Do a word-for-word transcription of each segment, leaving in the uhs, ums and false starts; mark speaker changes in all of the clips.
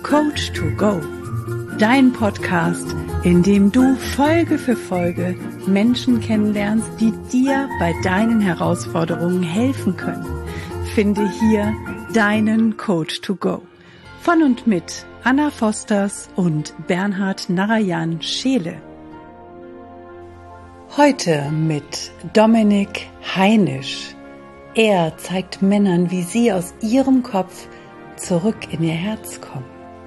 Speaker 1: Coach to Go, dein Podcast, in dem du Folge für Folge Menschen kennenlernst, die dir bei deinen Herausforderungen helfen können. Finde hier deinen Coach to Go. Von und mit Anna Fosters und Bernhard Narayan Scheele. Heute mit Dominik Heinisch. Er zeigt Männern, wie sie aus ihrem Kopf zurück in ihr Herz kommen.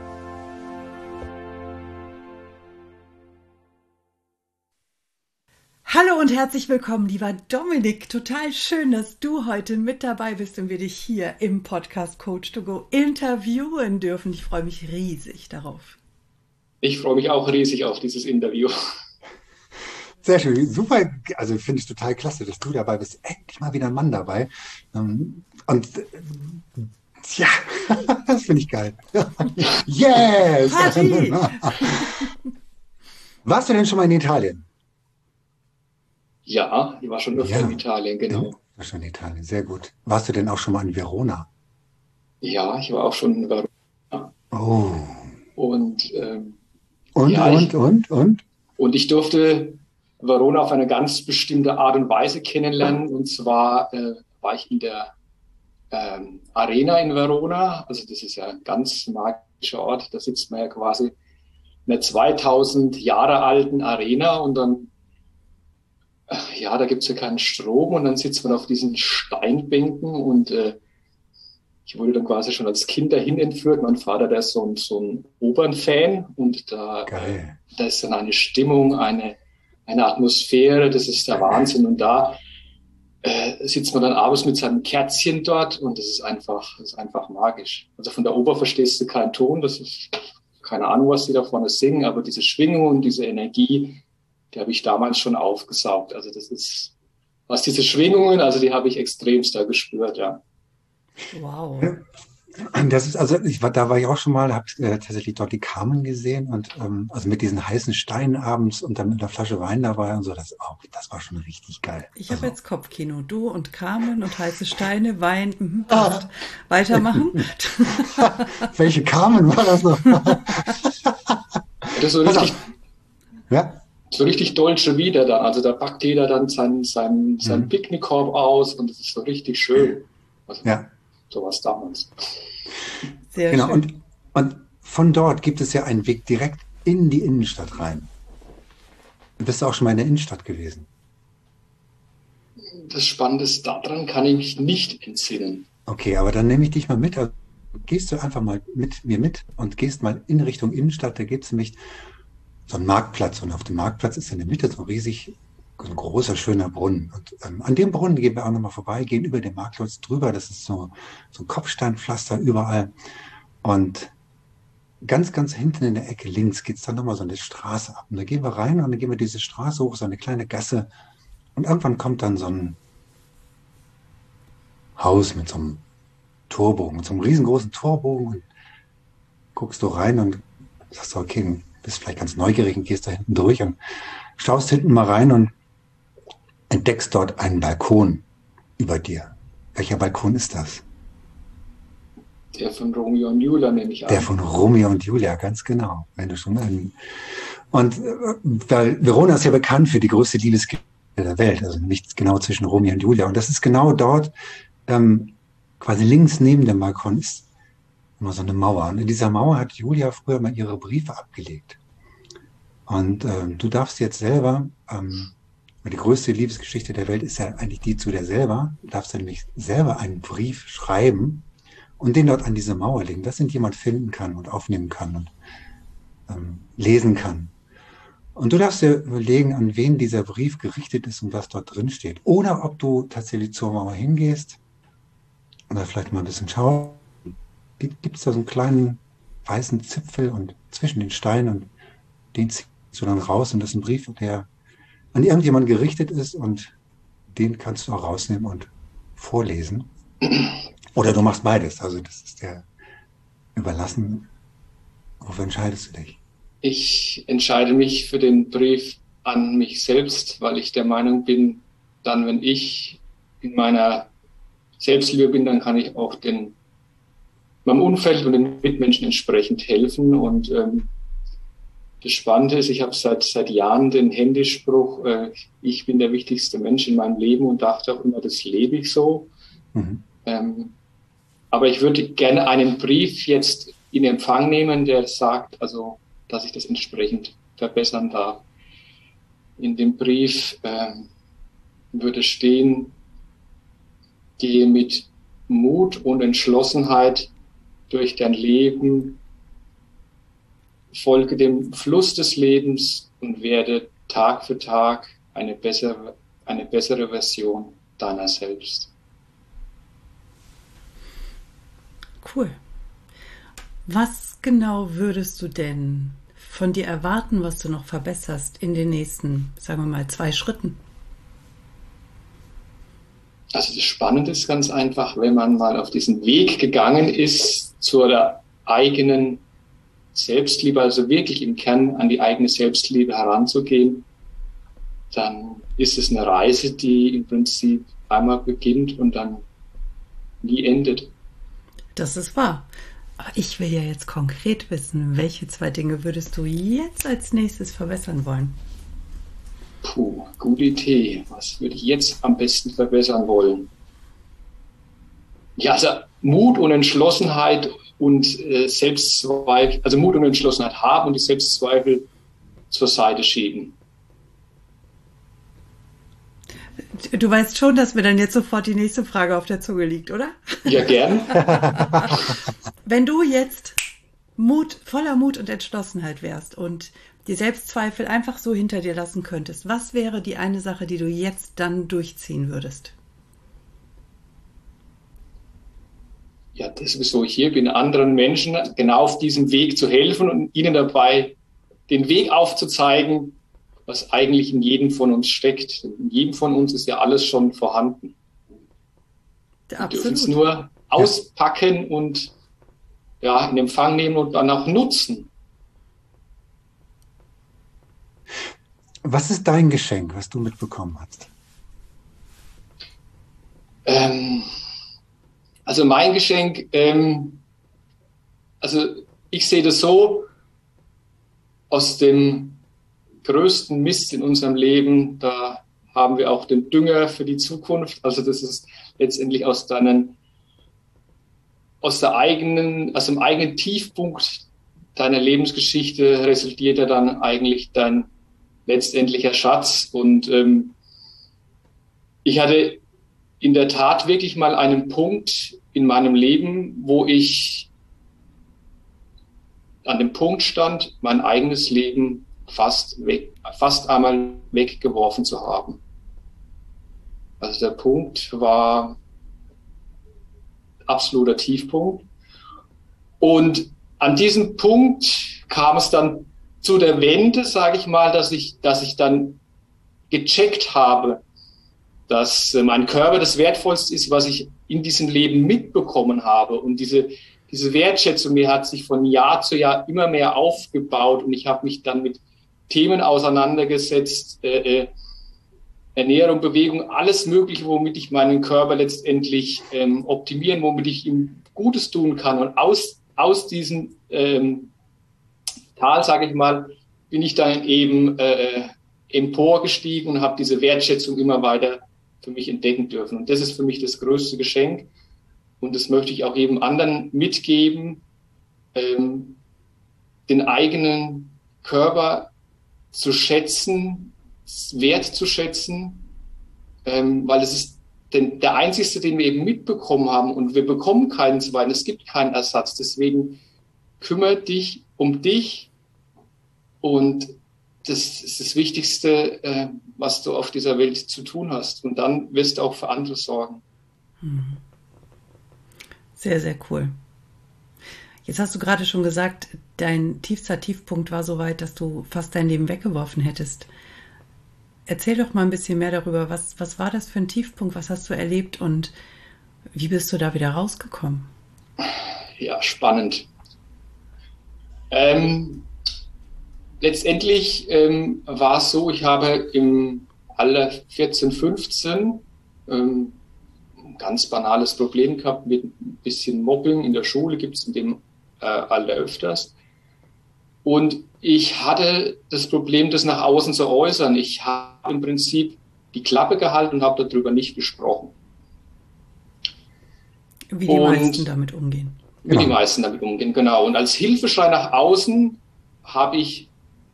Speaker 1: Hallo und herzlich willkommen, lieber Dominik. Total schön, dass du heute mit dabei bist und wir dich hier im Podcast Coach to Go interviewen dürfen. Ich freue mich riesig darauf.
Speaker 2: Ich freue mich auch riesig auf dieses Interview.
Speaker 3: Sehr schön, super. Also finde ich total klasse, dass du dabei bist. Endlich mal wieder ein Mann dabei. Und ja, das finde ich geil. Yes!
Speaker 1: Party!
Speaker 3: Warst du denn schon mal in Italien?
Speaker 2: Ja, ich war schon öfter
Speaker 3: Ja.
Speaker 2: in Italien, genau.
Speaker 3: Ja, war schon in Italien, sehr gut. Warst du denn auch schon mal in Verona?
Speaker 2: Ja, ich war auch schon in Verona.
Speaker 3: Oh.
Speaker 2: Und, ähm,
Speaker 3: Und,
Speaker 2: ja,
Speaker 3: und,
Speaker 2: ich,
Speaker 3: und, und?
Speaker 2: und ich durfte Verona auf eine ganz bestimmte Art und Weise kennenlernen. Und zwar äh, war ich in der ähm, Arena in Verona. Also das ist ja ein ganz magischer Ort. Da sitzt man ja quasi in einer zweitausend Jahre alten Arena und dann ja, da gibt's ja keinen Strom und dann sitzt man auf diesen Steinbänken und äh, ich wurde dann quasi schon als Kind dahin entführt. Mein Vater, der ist so ein, so ein Opernfan und da, äh, da ist dann eine Stimmung, eine, eine Atmosphäre, das ist der Wahnsinn. Und da äh, sitzt man dann abends mit seinem Kerzchen dort und das ist einfach, das ist einfach magisch. Also von der Oper verstehst du keinen Ton, das ist keine Ahnung, was die da vorne singen, aber diese Schwingung und diese Energie, die habe ich damals schon aufgesaugt. Also das ist, was diese Schwingungen, also die habe ich extremst da gespürt, ja.
Speaker 1: Wow.
Speaker 3: Das ist, also ich war, da war ich auch schon mal, habe äh, tatsächlich dort die Carmen gesehen und ähm, also mit diesen heißen Steinen abends und dann mit einer Flasche Wein dabei und so, das, oh, das war schon richtig geil.
Speaker 1: Ich
Speaker 3: also,
Speaker 1: habe jetzt Kopfkino. Du und Carmen und heiße Steine, Wein. Mhm, passt. Weitermachen.
Speaker 3: Welche Carmen war das noch?
Speaker 2: Das ist so richtig,
Speaker 3: ja.
Speaker 2: so richtig deutsche wieder da. Also da packt jeder dann seinen, seinen, seinen
Speaker 3: Mhm.
Speaker 2: Picknickkorb aus und es ist so richtig schön. Also,
Speaker 3: Ja.
Speaker 2: so was damals.
Speaker 1: Sehr
Speaker 3: Genau,
Speaker 1: schön.
Speaker 3: und, und von dort gibt es ja einen Weg direkt in die Innenstadt rein. Du bist auch schon mal in der Innenstadt gewesen.
Speaker 2: Das Spannende ist, daran kann ich mich nicht entsinnen.
Speaker 3: Okay, aber dann nehme ich dich mal mit. Also gehst du einfach mal mit mir mit und gehst mal in Richtung Innenstadt. Da gibt es nämlich so einen Marktplatz und auf dem Marktplatz ist in der Mitte so ein riesig, so ein großer, schöner Brunnen. Und ähm, an dem Brunnen gehen wir auch nochmal vorbei, gehen über den Marktplatz drüber. Das ist so, so ein Kopfsteinpflaster überall. Und ganz, ganz hinten in der Ecke links geht es dann nochmal so eine Straße ab. Und da gehen wir rein und dann gehen wir diese Straße hoch, so eine kleine Gasse. Und irgendwann kommt dann so ein Haus mit so einem Torbogen, mit so einem riesengroßen Torbogen. Und guckst du rein und sagst, okay, du bist vielleicht ganz neugierig und gehst da hinten durch und schaust hinten mal rein und entdeckst dort einen Balkon über dir. Welcher Balkon ist das?
Speaker 2: Der von Romeo und Julia nehme ich an.
Speaker 3: Der von Romeo und Julia, ganz genau. Wenn du schon einen und äh, weil Verona ist ja bekannt für die größte Liebesgeschichte der Welt, also nicht genau zwischen Romeo und Julia. Und das ist genau dort, ähm, quasi links neben dem Balkon ist immer so eine Mauer. Und in dieser Mauer hat Julia früher mal ihre Briefe abgelegt. Und ähm, du darfst jetzt selber, ähm, die größte Liebesgeschichte der Welt ist ja eigentlich die zu dir selber, du darfst dann nämlich selber einen Brief schreiben und den dort an diese Mauer legen, dass ihn jemand finden kann und aufnehmen kann und ähm, lesen kann. Und du darfst dir überlegen, an wen dieser Brief gerichtet ist und was dort drin steht. Oder ob du tatsächlich zur Mauer hingehst oder vielleicht mal ein bisschen schaust. Gibt es da so einen kleinen weißen Zipfel und zwischen den Steinen und den ziehst du dann raus und das ist ein Brief, der an irgendjemanden gerichtet ist und den kannst du auch rausnehmen und vorlesen. Oder du machst beides, also das ist dir überlassen. Wofür entscheidest du dich?
Speaker 2: Ich entscheide mich für den Brief an mich selbst, weil ich der Meinung bin, dann, wenn ich in meiner Selbstliebe bin, dann kann ich auch den meinem Umfeld und den Mitmenschen entsprechend helfen. Und ähm, das Spannende ist, ich habe seit seit Jahren den Handyspruch, äh, ich bin der wichtigste Mensch in meinem Leben und dachte auch immer, das lebe ich so. Mhm. Ähm, aber ich würde gerne einen Brief jetzt in Empfang nehmen, der sagt, also, dass ich das entsprechend verbessern darf. In dem Brief ähm, würde stehen, gehe mit Mut und Entschlossenheit durch dein Leben, folge dem Fluss des Lebens und werde Tag für Tag eine bessere, eine bessere Version deiner selbst.
Speaker 1: Cool. Was genau würdest du denn von dir erwarten, was du noch verbesserst in den nächsten, sagen wir mal, zwei Schritten?
Speaker 2: Also das Spannende ist ganz einfach, wenn man mal auf diesen Weg gegangen ist zur eigenen Selbstliebe, also wirklich im Kern an die eigene Selbstliebe heranzugehen, dann ist es eine Reise, die im Prinzip einmal beginnt und dann nie endet.
Speaker 1: Das ist wahr. Aber ich will ja jetzt konkret wissen, welche zwei Dinge würdest du jetzt als nächstes verbessern wollen?
Speaker 2: Puh, gute Idee. Was würde ich jetzt am besten verbessern wollen? Ja, also Mut und Entschlossenheit und äh, Selbstzweifel, also Mut und Entschlossenheit haben und die Selbstzweifel zur Seite schieben.
Speaker 1: Du weißt schon, dass mir dann jetzt sofort die nächste Frage auf der Zunge liegt, oder?
Speaker 2: Ja, gern.
Speaker 1: Wenn du jetzt Mut, voller Mut und Entschlossenheit wärst und die Selbstzweifel einfach so hinter dir lassen könntest, was wäre die eine Sache, die du jetzt dann durchziehen würdest?
Speaker 2: Ja, das ist so, ich hier bin, anderen Menschen genau auf diesem Weg zu helfen und ihnen dabei den Weg aufzuzeigen, was eigentlich in jedem von uns steckt. In jedem von uns ist ja alles schon vorhanden. Wir dürfen es nur auspacken und ja, in Empfang nehmen und dann auch nutzen.
Speaker 3: Was ist dein Geschenk, was du mitbekommen hast?
Speaker 2: Ähm, also mein Geschenk, ähm, also ich sehe das so, aus dem größten Mist in unserem Leben, da haben wir auch den Dünger für die Zukunft. Also das ist letztendlich aus deinen, aus der eigenen, aus dem eigenen Tiefpunkt deiner Lebensgeschichte resultiert ja dann eigentlich dein letztendlicher Schatz. Und ähm, ich hatte in der Tat wirklich mal einen Punkt in meinem Leben, wo ich an dem Punkt stand, mein eigenes Leben fast weg, fast einmal weggeworfen zu haben. Also der Punkt war absoluter Tiefpunkt. Und an diesem Punkt kam es dann zu der Wende, sage ich mal, dass ich, dass ich dann gecheckt habe, dass mein Körper das Wertvollste ist, was ich in diesem Leben mitbekommen habe. Und diese, diese Wertschätzung, die hat sich von Jahr zu Jahr immer mehr aufgebaut. Und ich habe mich dann mit Themen auseinandergesetzt, äh, Ernährung, Bewegung, alles Mögliche, womit ich meinen Körper letztendlich ähm, optimieren, womit ich ihm Gutes tun kann. Und aus, aus diesem ähm, Tal, sage ich mal, bin ich dann eben äh, emporgestiegen und habe diese Wertschätzung immer weiter für mich entdecken dürfen. Und das ist für mich das größte Geschenk. Und das möchte ich auch jedem anderen mitgeben, ähm, den eigenen Körper zu schätzen, wert zu schätzen, ähm, weil es ist den, der einzigste, den wir eben mitbekommen haben, und wir bekommen keinen zweiten, es gibt keinen Ersatz. Deswegen kümmere dich um dich, und das ist das Wichtigste, äh, was du auf dieser Welt zu tun hast. Und dann wirst du auch für andere sorgen.
Speaker 1: Sehr, sehr cool. Jetzt hast du gerade schon gesagt, dein tiefster Tiefpunkt war so weit, dass du fast dein Leben weggeworfen hättest. Erzähl doch mal ein bisschen mehr darüber. Was, was war das für ein Tiefpunkt? Was hast du erlebt und wie bist du da wieder rausgekommen?
Speaker 2: Ja, spannend. Ähm, letztendlich ähm, war es so, ich habe im Alter vierzehn, fünfzehn ähm, ganz banales Problem gehabt mit ein bisschen Mobbing in der Schule, gibt es in dem äh, Alter öfters. Und ich hatte das Problem, das nach außen zu äußern. Ich habe im Prinzip die Klappe gehalten und habe darüber nicht gesprochen.
Speaker 1: Wie die und meisten damit umgehen.
Speaker 2: Wie genau. die meisten damit umgehen, genau. Und als Hilfeschrei nach außen habe ich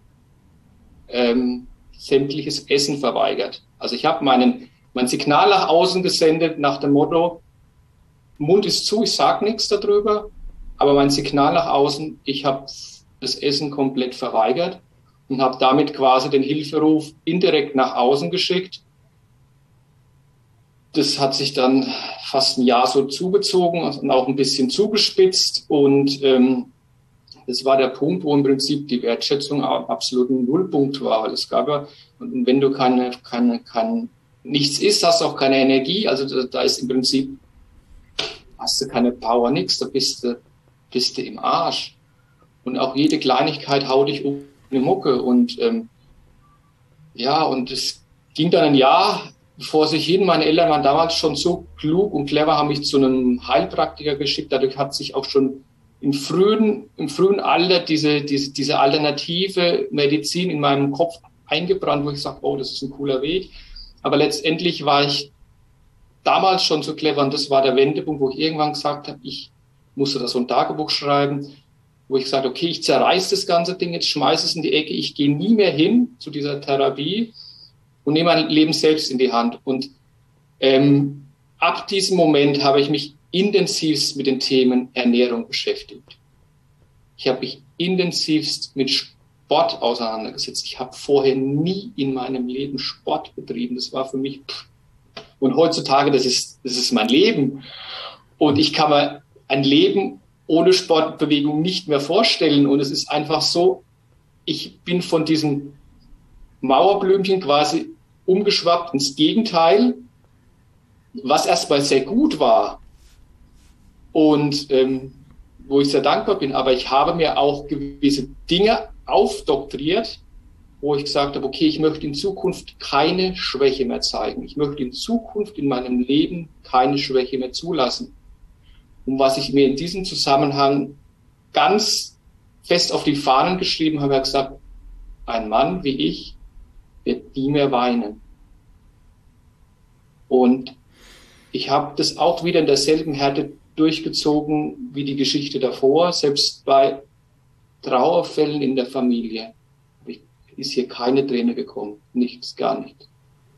Speaker 2: ähm, sämtliches Essen verweigert. Also ich habe meinen mein Signal nach außen gesendet nach dem Motto, Mund ist zu, ich sage nichts darüber, aber mein Signal nach außen, ich habe das Essen komplett verweigert und habe damit quasi den Hilferuf indirekt nach außen geschickt. Das hat sich dann fast ein Jahr so zugezogen und auch ein bisschen zugespitzt. Und ähm, das war der Punkt, wo im Prinzip die Wertschätzung absolut ein Nullpunkt war. Weil es gab ja, und wenn du keine, keine, kein, nichts isst, hast du auch keine Energie. Also da, da ist im Prinzip, hast du keine Power, nix, da bist du, bist du im Arsch. Und auch jede Kleinigkeit haut dich um eine Mucke. Und ähm, ja, und es ging dann ein Jahr vor sich hin. Meine Eltern waren damals schon so klug und clever, haben mich zu einem Heilpraktiker geschickt. Dadurch hat sich auch schon im frühen, im frühen Alter diese, diese, diese alternative Medizin in meinem Kopf eingebrannt, wo ich sage, oh, das ist ein cooler Weg. Aber letztendlich war ich damals schon so clever und das war der Wendepunkt, wo ich irgendwann gesagt habe, ich musste da so ein Tagebuch schreiben, wo ich gesagt habe, okay, ich zerreiß das ganze Ding, jetzt schmeiße es in die Ecke, ich gehe nie mehr hin zu dieser Therapie und nehme mein Leben selbst in die Hand. Und ähm, ab diesem Moment habe ich mich intensivst mit den Themen Ernährung beschäftigt. Ich habe mich intensivst mit Sport auseinandergesetzt. Ich habe vorher nie in meinem Leben Sport betrieben. Das war für mich, pff. Und heutzutage, das ist, das ist mein Leben. Und ich kann mir ein Leben ohne Sportbewegung nicht mehr vorstellen. Und es ist einfach so, ich bin von diesem Mauerblümchen quasi umgeschwappt ins Gegenteil, was erstmal sehr gut war und ähm, wo ich sehr dankbar bin. Aber ich habe mir auch gewisse Dinge aufdoktriert, wo ich gesagt habe, okay, ich möchte in Zukunft keine Schwäche mehr zeigen. Ich möchte in Zukunft in meinem Leben keine Schwäche mehr zulassen. Und was ich mir in diesem Zusammenhang ganz fest auf die Fahnen geschrieben habe, habe ich gesagt, ein Mann wie ich wird nie mehr weinen. Und ich habe das auch wieder in derselben Härte durchgezogen wie die Geschichte davor. Selbst bei Trauerfällen in der Familie ist hier keine Träne gekommen. Nichts, gar nichts.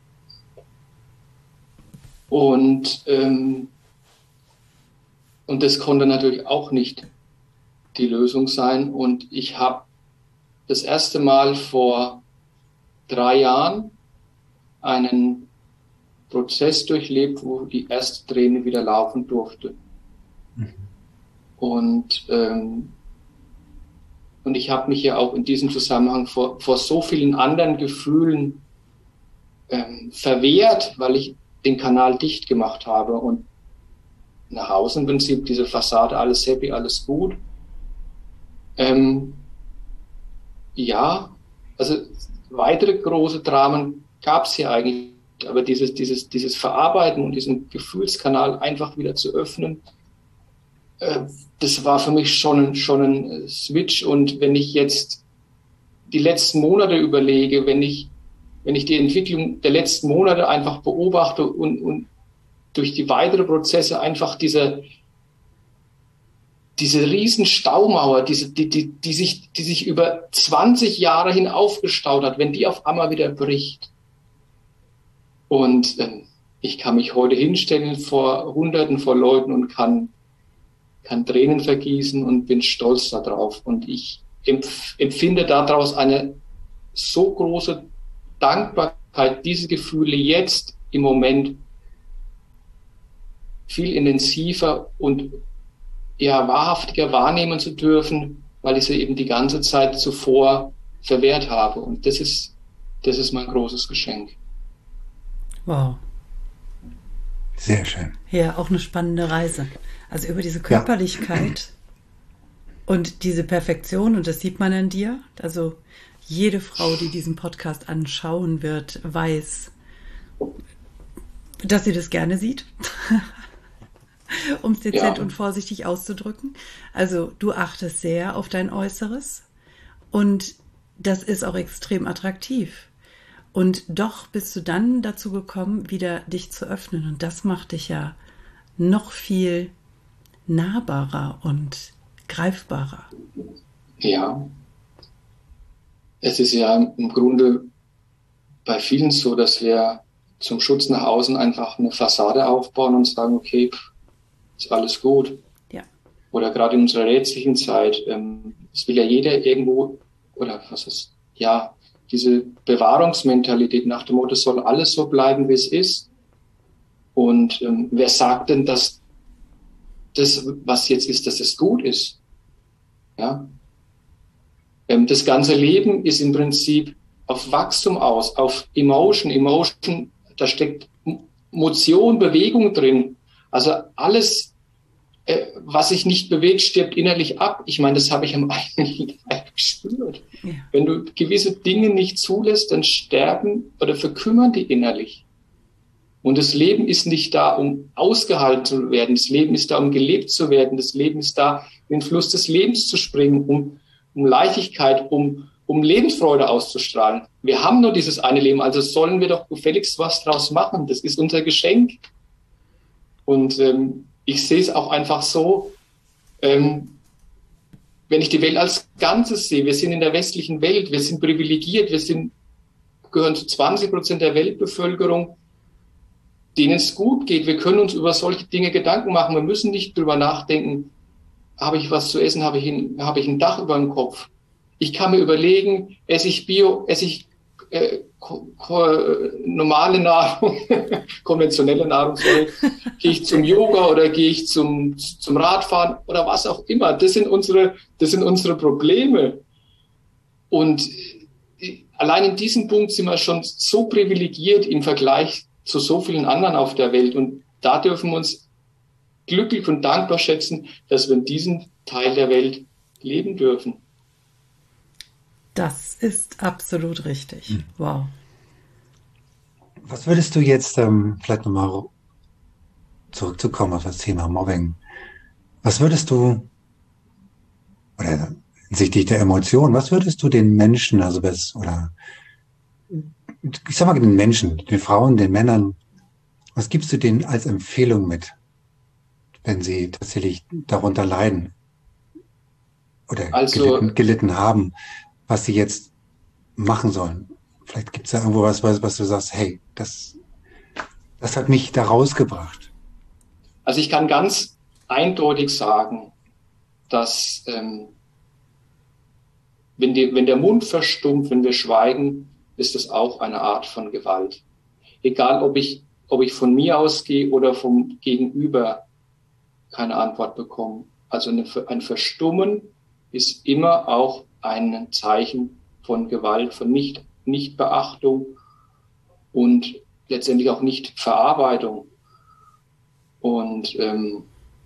Speaker 2: Und, ähm, und das konnte natürlich auch nicht die Lösung sein. Und ich habe das erste Mal vor drei Jahren einen Prozess durchlebt, wo die erste Träne wieder laufen durfte. Mhm. Und, ähm, und ich habe mich ja auch in diesem Zusammenhang vor, vor so vielen anderen Gefühlen ähm, verwehrt, weil ich den Kanal dicht gemacht habe und nach außen im Prinzip diese Fassade, alles happy, alles gut. Ähm, ja, also weitere große Dramen gab es hier eigentlich, aber dieses, dieses, dieses Verarbeiten und diesen Gefühlskanal einfach wieder zu öffnen, äh, das war für mich schon, schon ein Switch. Und wenn ich jetzt die letzten Monate überlege, wenn ich, wenn ich die Entwicklung der letzten Monate einfach beobachte und, und durch die weiteren Prozesse einfach diese, diese riesen Staumauer, diese, die, die, die sich, die sich über zwanzig Jahre hin aufgestaut hat, wenn die auf einmal wieder bricht. Und äh, ich kann mich heute hinstellen vor Hunderten von Leuten und kann, kann Tränen vergießen und bin stolz darauf. Und ich empf- empfinde daraus eine so große Dankbarkeit, diese Gefühle jetzt im Moment viel intensiver und ja, wahrhaftiger wahrnehmen zu dürfen, weil ich sie eben die ganze Zeit zuvor verwehrt habe. Und das ist, das ist mein großes Geschenk.
Speaker 1: Wow.
Speaker 3: Sehr schön.
Speaker 1: Ja, auch eine spannende Reise. Also über diese Körperlichkeit ja. und diese Perfektion, und das sieht man an dir. Also jede Frau, die diesen Podcast anschauen wird, weiß, dass sie das gerne sieht. um es dezent
Speaker 2: Ja.
Speaker 1: und vorsichtig auszudrücken. Also du achtest sehr auf dein Äußeres und das ist auch extrem attraktiv. Und doch bist du dann dazu gekommen, wieder dich zu öffnen. Und das macht dich ja noch viel nahbarer und greifbarer.
Speaker 2: Ja. Es ist ja im Grunde bei vielen so, dass wir zum Schutz nach außen einfach eine Fassade aufbauen und sagen, okay, pff, ist alles gut.
Speaker 1: Ja.
Speaker 2: Oder gerade in unserer rätsellichen Zeit, ähm, es will ja jeder irgendwo, oder was ist, ja, diese Bewahrungsmentalität nach dem Motto, es soll alles so bleiben, wie es ist. Und ähm, wer sagt denn, dass das, was jetzt ist, dass es gut ist? Ja. Ähm, das ganze Leben ist im Prinzip auf Wachstum aus, auf Emotion. Emotion, da steckt Motion, Bewegung drin. Also alles, äh, was sich nicht bewegt, stirbt innerlich ab. Ich meine, das habe ich am eigenen Leib gespürt.
Speaker 1: Ja.
Speaker 2: Wenn du gewisse Dinge nicht zulässt, dann sterben oder verkümmern die innerlich. Und das Leben ist nicht da, um ausgehalten zu werden. Das Leben ist da, um gelebt zu werden. Das Leben ist da, in den Fluss des Lebens zu springen, um, um Leichtigkeit, um, um Lebensfreude auszustrahlen. Wir haben nur dieses eine Leben, also sollen wir doch gefälligst was draus machen. Das ist unser Geschenk. Und ähm, ich sehe es auch einfach so, ähm, wenn ich die Welt als Ganzes sehe, wir sind in der westlichen Welt, wir sind privilegiert, wir sind, gehören zu zwanzig Prozent der Weltbevölkerung, denen es gut geht. Wir können uns über solche Dinge Gedanken machen. Wir müssen nicht drüber nachdenken, habe ich was zu essen, habe ich ein, habe ich ein Dach über dem Kopf. Ich kann mir überlegen, esse ich Bio, esse ich äh, ko, ko, normale Nahrung, konventionelle Nahrung, sorry, gehe ich zum Yoga oder gehe ich zum, zum Radfahren oder was auch immer. Das sind unsere, das sind unsere Probleme. Und allein in diesem Punkt sind wir schon so privilegiert im Vergleich zu so vielen anderen auf der Welt. Und da dürfen wir uns glücklich und dankbar schätzen, dass wir in diesem Teil der Welt leben dürfen.
Speaker 1: Das ist absolut richtig. Mhm. Wow.
Speaker 3: Was würdest du jetzt, ähm, vielleicht nochmal zurückzukommen auf das Thema Mobbing, was würdest du, oder hinsichtlich der Emotionen, was würdest du den Menschen, also das, oder ich sag mal den Menschen, den Frauen, den Männern, was gibst du denen als Empfehlung mit, wenn sie tatsächlich darunter leiden oder
Speaker 2: also,
Speaker 3: gelitten, gelitten haben, was sie jetzt machen sollen? Vielleicht gibt es da irgendwo was, was, was du sagst, hey, das, das hat mich da rausgebracht.
Speaker 2: Also ich kann ganz eindeutig sagen, dass ähm, wenn, die, wenn der Mund verstummt, wenn wir schweigen, ist das auch eine Art von Gewalt. Egal, ob ich, ob ich von mir ausgehe oder vom Gegenüber keine Antwort bekomme. Also eine, ein Verstummen ist immer auch ein Zeichen von Gewalt, von Nicht, Nichtbeachtung und letztendlich auch Nichtverarbeitung. Und ähm,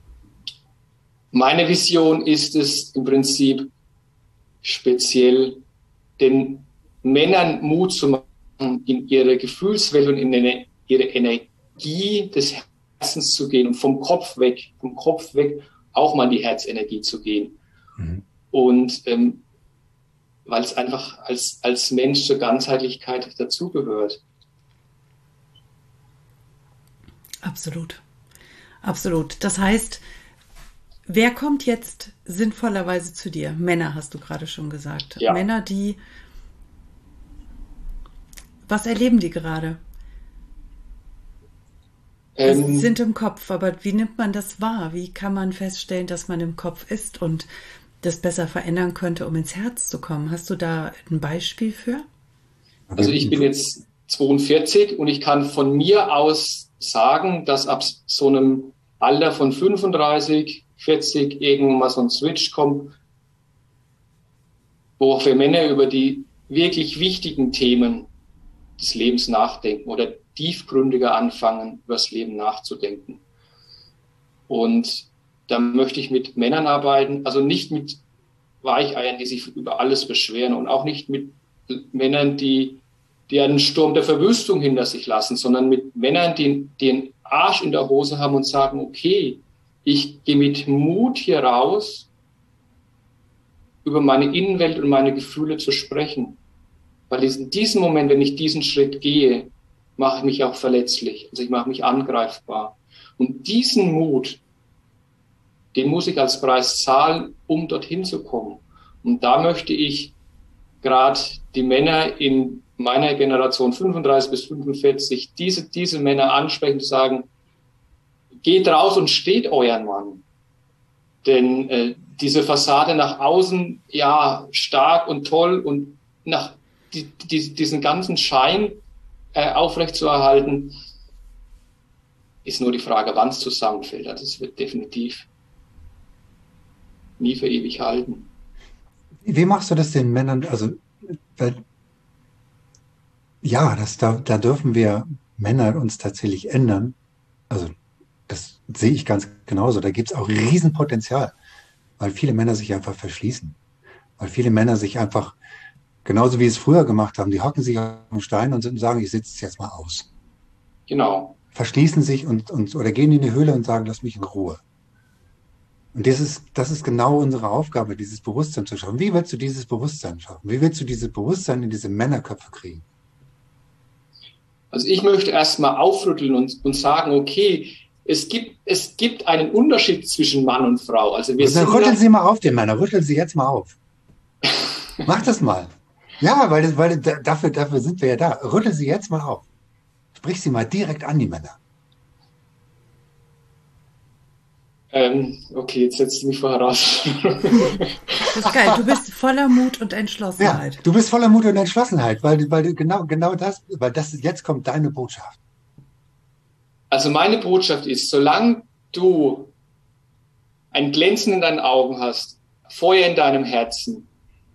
Speaker 2: meine Vision ist es im Prinzip speziell den Männern Mut zu machen, in ihre Gefühlswelt und in eine, ihre Energie des Herzens zu gehen und vom Kopf weg, vom Kopf weg auch mal in die Herzenergie zu gehen. Mhm. Und ähm, weil es einfach als, als Mensch zur Ganzheitlichkeit dazugehört.
Speaker 1: Absolut. Absolut. Das heißt, wer kommt jetzt sinnvollerweise zu dir? Männer, hast du gerade schon gesagt.
Speaker 2: Ja.
Speaker 1: Männer, die, was erleben die gerade? Ähm, Sie sind im Kopf, aber wie nimmt man das wahr? Wie kann man feststellen, dass man im Kopf ist und das besser verändern könnte, um ins Herz zu kommen? Hast du da ein Beispiel für?
Speaker 2: Also ich bin jetzt zweiundvierzig und ich kann von mir aus sagen, dass ab so einem Alter von fünfunddreißig, vierzig irgendwann mal so ein Switch kommt, wo auch wir Männer über die wirklich wichtigen Themen des Lebens nachdenken oder tiefgründiger anfangen, über das Leben nachzudenken. Und da möchte ich mit Männern arbeiten, also nicht mit Weicheiern, die sich über alles beschweren und auch nicht mit Männern, die, die einen Sturm der Verwüstung hinter sich lassen, sondern mit Männern, die, die einen Arsch in der Hose haben und sagen, okay, ich gehe mit Mut hier raus, über meine Innenwelt und meine Gefühle zu sprechen. Weil in diesem Moment, wenn ich diesen Schritt gehe, mache ich mich auch verletzlich. Also ich mache mich angreifbar. Und diesen Mut, den muss ich als Preis zahlen, um dorthin zu kommen. Und da möchte ich gerade die Männer in meiner Generation fünfunddreißig bis fünfundvierzig, diese, diese Männer ansprechen, zu sagen, geht raus und steht euren Mann. Denn äh, diese Fassade nach außen, ja, stark und toll und nach die, die, diesen ganzen Schein äh, aufrechtzuerhalten, ist nur die Frage, wann es zusammenfällt. Also es wird definitiv nie für ewig halten.
Speaker 3: Wie machst du das den Männern? Also, weil, ja, das, da, da dürfen wir Männer uns tatsächlich ändern. Also, das sehe ich ganz genauso. Da gibt es auch Riesenpotenzial, weil viele Männer sich einfach verschließen. Weil viele Männer sich einfach, genauso wie es früher gemacht haben, die hocken sich auf den Stein und sagen, ich sitze es jetzt mal aus.
Speaker 2: Genau.
Speaker 3: Verschließen sich und, und, oder gehen in die Höhle und sagen, lass mich in Ruhe. Und das ist, das ist genau unsere Aufgabe, dieses Bewusstsein zu schaffen. Wie willst du dieses Bewusstsein schaffen? Wie willst du dieses Bewusstsein in diese Männerköpfe kriegen?
Speaker 2: Also ich möchte erstmal aufrütteln und, und sagen, okay, es gibt, es gibt einen Unterschied zwischen Mann und Frau. Also wir
Speaker 3: und dann
Speaker 2: sind
Speaker 3: rütteln
Speaker 2: ja,
Speaker 3: Sie mal auf, den Männer, rütteln Sie jetzt mal auf. Mach das mal. Ja, weil, das, weil dafür, dafür sind wir ja da. Rütteln Sie jetzt mal auf. Sprich sie mal direkt an, die Männer.
Speaker 2: Ähm, okay, jetzt setzt du mich vor heraus.
Speaker 1: Das ist geil. Du bist voller Mut und Entschlossenheit.
Speaker 3: Ja, du bist voller Mut und Entschlossenheit, weil, weil du genau, genau das, weil das jetzt kommt deine Botschaft.
Speaker 2: Also meine Botschaft ist, solange du ein Glänzen in deinen Augen hast, Feuer in deinem Herzen,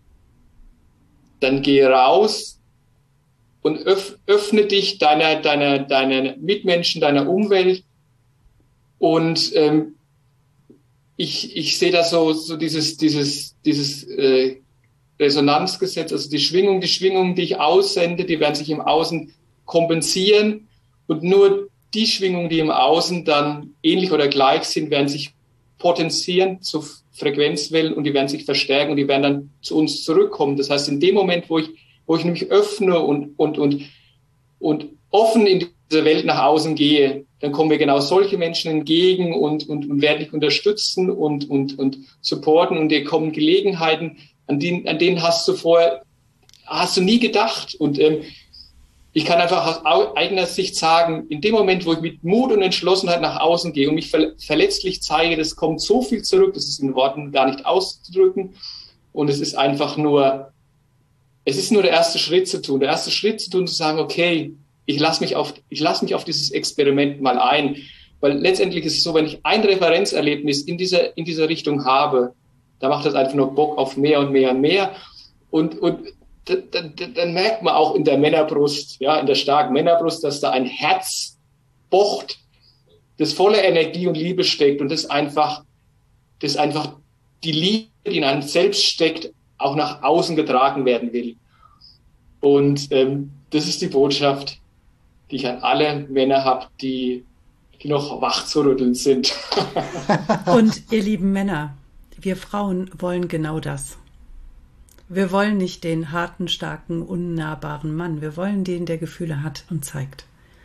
Speaker 2: dann geh raus und öff, öffne dich deiner, deiner, deiner Mitmenschen, deiner Umwelt. Und ähm, ich, ich sehe da so, so dieses, dieses, dieses äh, Resonanzgesetz, also die Schwingung, die Schwingung, die ich aussende, die werden sich im Außen kompensieren und nur die Schwingungen, die im Außen dann ähnlich oder gleich sind, werden sich potenzieren zu Frequenzwellen und die werden sich verstärken und die werden dann zu uns zurückkommen. Das heißt, in dem Moment, wo ich, wo ich nämlich öffne und, und, und, und offen in diese Welt nach außen gehe, dann kommen mir genau solche Menschen entgegen und, und, und werden dich unterstützen und, und, und supporten und dir kommen Gelegenheiten, an denen, an denen hast du vorher, hast du nie gedacht. Und ähm, ich kann einfach aus eigener Sicht sagen, in dem Moment, wo ich mit Mut und Entschlossenheit nach außen gehe und mich ver verletzlich zeige, das kommt so viel zurück, das ist in Worten gar nicht auszudrücken. Und es ist einfach nur, es ist nur der erste Schritt zu tun. Der erste Schritt zu tun, zu sagen, okay, ich lasse mich auf, ich lasse mich auf dieses Experiment mal ein. Weil letztendlich ist es so, wenn ich ein Referenzerlebnis in dieser, in dieser Richtung habe, da macht das einfach nur Bock auf mehr und mehr und mehr. Und, und dann, dann merkt man auch in der Männerbrust, ja, in der starken Männerbrust, dass da ein Herz pocht, das voller Energie und Liebe steckt und das einfach, das einfach die Liebe, die in einem selbst steckt, auch nach außen getragen werden will. Und ähm, das ist die Botschaft, die ich an alle Männer habe, die, die noch wach zu rütteln sind.
Speaker 1: Und ihr lieben Männer, wir Frauen wollen genau das. Wir wollen nicht den harten, starken, unnahbaren Mann. Wir wollen den, der Gefühle hat und zeigt.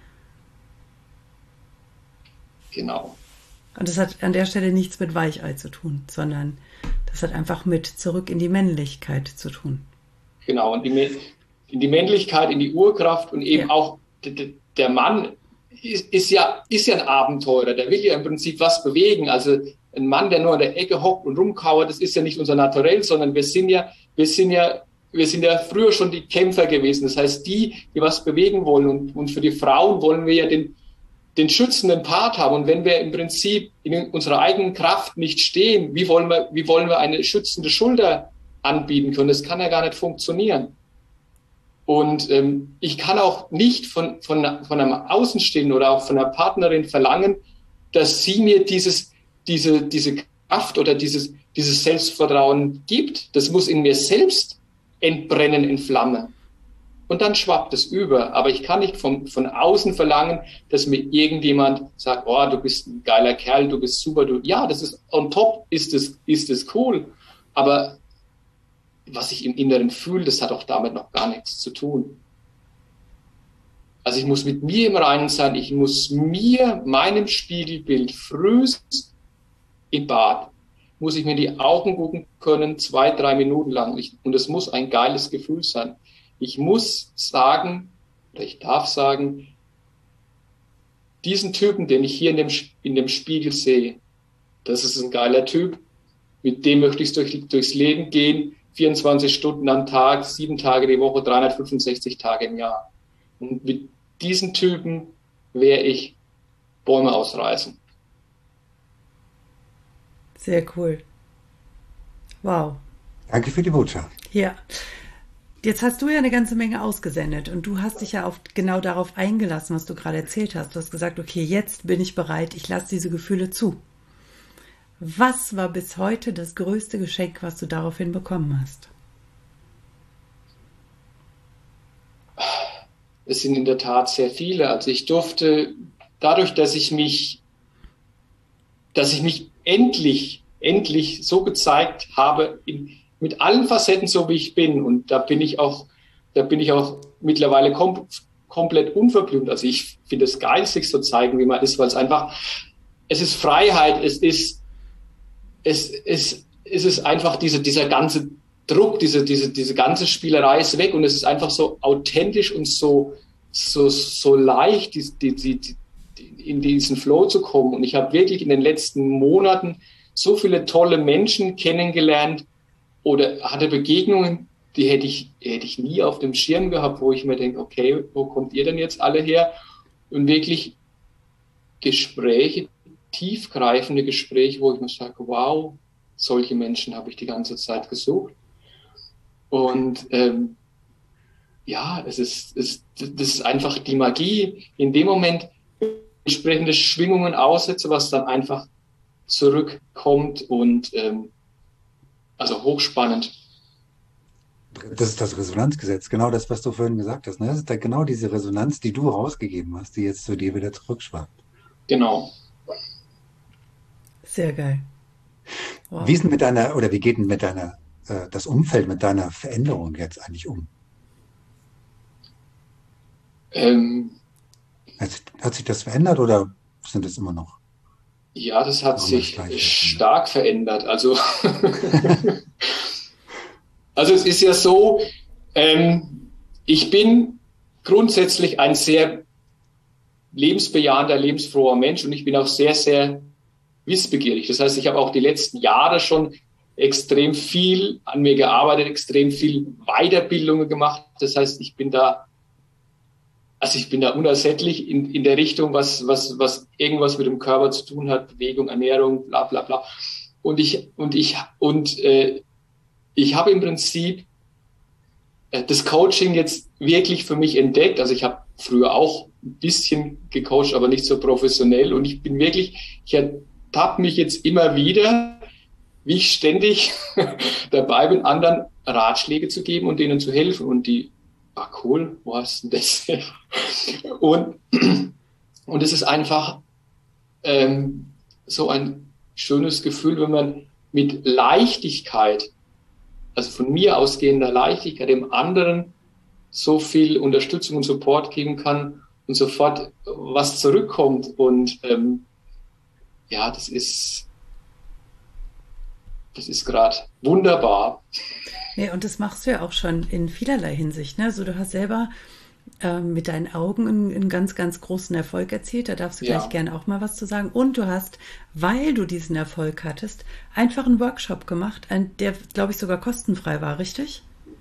Speaker 2: Genau.
Speaker 1: Und das hat an der Stelle nichts mit Weichei zu tun, sondern das hat einfach mit zurück in die Männlichkeit zu tun.
Speaker 2: Genau, und die, in die Männlichkeit, in die Urkraft und eben ja. auch der, der Mann ist, ist, ja, ist ja ein Abenteurer, der will ja im Prinzip was bewegen. Also ein Mann, der nur an der Ecke hockt und rumkauert, das ist ja nicht unser Naturell, sondern wir sind ja, wir sind ja, wir sind ja früher schon die Kämpfer gewesen. Das heißt, die, die was bewegen wollen. Und, und für die Frauen wollen wir ja den, den schützenden Part haben. Und wenn wir im Prinzip in unserer eigenen Kraft nicht stehen, wie wollen wir, wie wollen wir eine schützende Schulter anbieten können? Das kann ja gar nicht funktionieren. Und ähm, ich kann auch nicht von, von, von einem Außenstehenden oder auch von einer Partnerin verlangen, dass sie mir dieses, diese, diese Kraft oder dieses, dieses Selbstvertrauen gibt. Das muss in mir selbst entbrennen, entflammen. und dann schwappt es über. Aber ich kann nicht von, von außen verlangen, dass mir irgendjemand sagt, oh, du bist ein geiler Kerl, du bist super. Du, ja, das ist on top, ist es, ist es cool. Aber was ich im Inneren fühle, das hat auch damit noch gar nichts zu tun. Also ich muss mit mir im Reinen sein, ich muss mir, meinem Spiegelbild, frühestens im Bad, muss ich mir in die Augen gucken können, zwei, drei Minuten lang. Ich, und es muss ein geiles Gefühl sein. Ich muss sagen, oder ich darf sagen, diesen Typen, den ich hier in dem, in dem Spiegel sehe, das ist ein geiler Typ, mit dem möchte ich durch, durchs Leben gehen, vierundzwanzig Stunden am Tag, sieben Tage die Woche, dreihundertfünfundsechzig Tage im Jahr. Und mit diesen Typen werde ich Bäume ausreißen.
Speaker 1: Sehr cool. Wow.
Speaker 3: Danke für die Botschaft.
Speaker 1: Ja. Jetzt hast du ja eine ganze Menge ausgesendet und du hast dich ja auch genau darauf eingelassen, was du gerade erzählt hast. Du hast gesagt, okay, jetzt bin ich bereit, ich lasse diese Gefühle zu. Was war bis heute das größte Geschenk, was du daraufhin bekommen hast?
Speaker 2: Es sind in der Tat sehr viele. Also ich durfte, dadurch, dass ich mich, dass ich mich endlich, endlich so gezeigt habe, in, mit allen Facetten, so wie ich bin. Und da bin ich auch, da bin ich auch mittlerweile kom- komplett unverblümt. Also ich finde es geil, sich so zeigen, wie man ist, weil es einfach, es ist Freiheit, es ist, es, es, es ist einfach diese, dieser ganze Druck, diese, diese, diese ganze Spielerei ist weg und es ist einfach so authentisch und so, so, so leicht, die, die, die, die, in diesen Flow zu kommen. Und ich habe wirklich in den letzten Monaten so viele tolle Menschen kennengelernt oder hatte Begegnungen, die hätte ich, hätte ich nie auf dem Schirm gehabt, wo ich mir denke, okay, wo kommt ihr denn jetzt alle her? Und wirklich Gespräche, tiefgreifende Gespräche, wo ich mir sage, wow, solche Menschen habe ich die ganze Zeit gesucht. Und ähm, ja, es ist, es, das ist einfach die Magie. In dem Moment entsprechende Schwingungen aussetze, was dann einfach zurückkommt und ähm, also hochspannend.
Speaker 3: Das ist das Resonanzgesetz, genau das, was du vorhin gesagt hast. Ne? Das ist da genau diese Resonanz, die du rausgegeben hast, die jetzt zu dir wieder zurückschwappt.
Speaker 2: Genau.
Speaker 1: Sehr geil.
Speaker 3: Wow. Wie ist denn mit deiner, oder wie geht denn mit deiner, äh, das Umfeld mit deiner Veränderung jetzt eigentlich um?
Speaker 2: Ähm,
Speaker 3: hat, hat sich das verändert oder sind es immer noch?
Speaker 2: Ja, das hat sich stark verändert. Also, also es ist ja so, ähm, ich bin grundsätzlich ein sehr lebensbejahender, lebensfroher Mensch und ich bin auch sehr, sehr wissbegierig. Das heißt, ich habe auch die letzten Jahre schon extrem viel an mir gearbeitet, extrem viel Weiterbildungen gemacht. Das heißt, ich bin da, also ich bin da unersättlich in, in der Richtung, was, was, was irgendwas mit dem Körper zu tun hat, Bewegung, Ernährung, bla, bla, bla. Und ich, und ich, und, äh, ich habe im Prinzip äh, das Coaching jetzt wirklich für mich entdeckt. Also ich habe früher auch ein bisschen gecoacht, aber nicht so professionell. Und ich bin wirklich, ich ertappe mich jetzt immer wieder, wie ich ständig dabei bin, anderen Ratschläge zu geben und denen zu helfen. Und die, ah cool, wo hast du denn das her? Und, und es ist einfach ähm, so ein schönes Gefühl, wenn man mit Leichtigkeit, also von mir ausgehender Leichtigkeit, dem anderen so viel Unterstützung und Support geben kann und sofort was zurückkommt. Und ähm, ja, das ist das ist gerade wunderbar.
Speaker 1: Ja, und das machst du ja auch schon in vielerlei Hinsicht. Ne? Also du hast selber ähm, mit deinen Augen einen, einen ganz, ganz großen Erfolg erzielt. Da darfst du ja gleich gerne auch mal was zu sagen. Und du hast, weil du diesen Erfolg hattest, einfach einen Workshop gemacht, der, glaube ich, sogar kostenfrei war, richtig?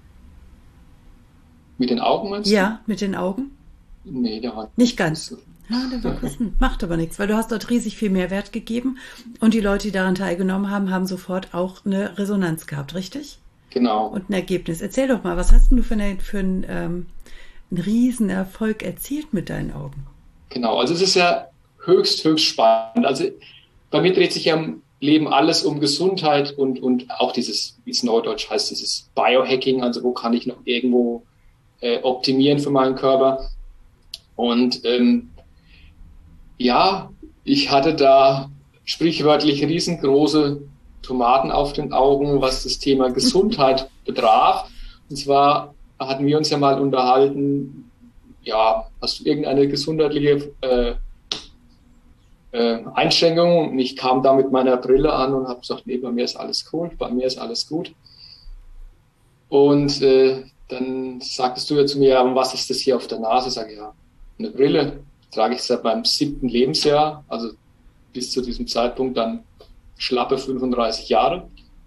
Speaker 2: Mit den Augen meinst du?
Speaker 1: Ja, mit den Augen.
Speaker 2: Nee, der war
Speaker 1: nicht ganz. Ja, der war kostenlos. Macht aber nichts, weil du hast dort riesig viel Mehrwert gegeben und die Leute, die daran teilgenommen haben, haben sofort auch eine Resonanz gehabt, richtig?
Speaker 2: Genau.
Speaker 1: Und ein Ergebnis. Erzähl doch mal, was hast denn du für, eine, für einen, ähm, einen riesen Erfolg erzielt mit deinen Augen?
Speaker 2: Genau, also es ist ja höchst, höchst spannend. Also bei mir dreht sich ja im Leben alles um Gesundheit und, und auch dieses, wie es neudeutsch heißt, dieses Biohacking, also wo kann ich noch irgendwo äh, optimieren für meinen Körper. Und ähm, ja, ich hatte da sprichwörtlich riesengroße Tomaten auf den Augen, was das Thema Gesundheit betraf. Und zwar hatten wir uns ja mal unterhalten, ja, hast du irgendeine gesundheitliche äh, äh, Einschränkung? Und ich kam da mit meiner Brille an und habe gesagt, nee, bei mir ist alles cool, bei mir ist alles gut. Und äh, dann sagtest du ja zu mir, ja, was ist das hier auf der Nase? Ich sage, ja, eine Brille, trage ich seit meinem siebten Lebensjahr, also bis zu diesem Zeitpunkt dann schlappe fünfunddreißig Jahre.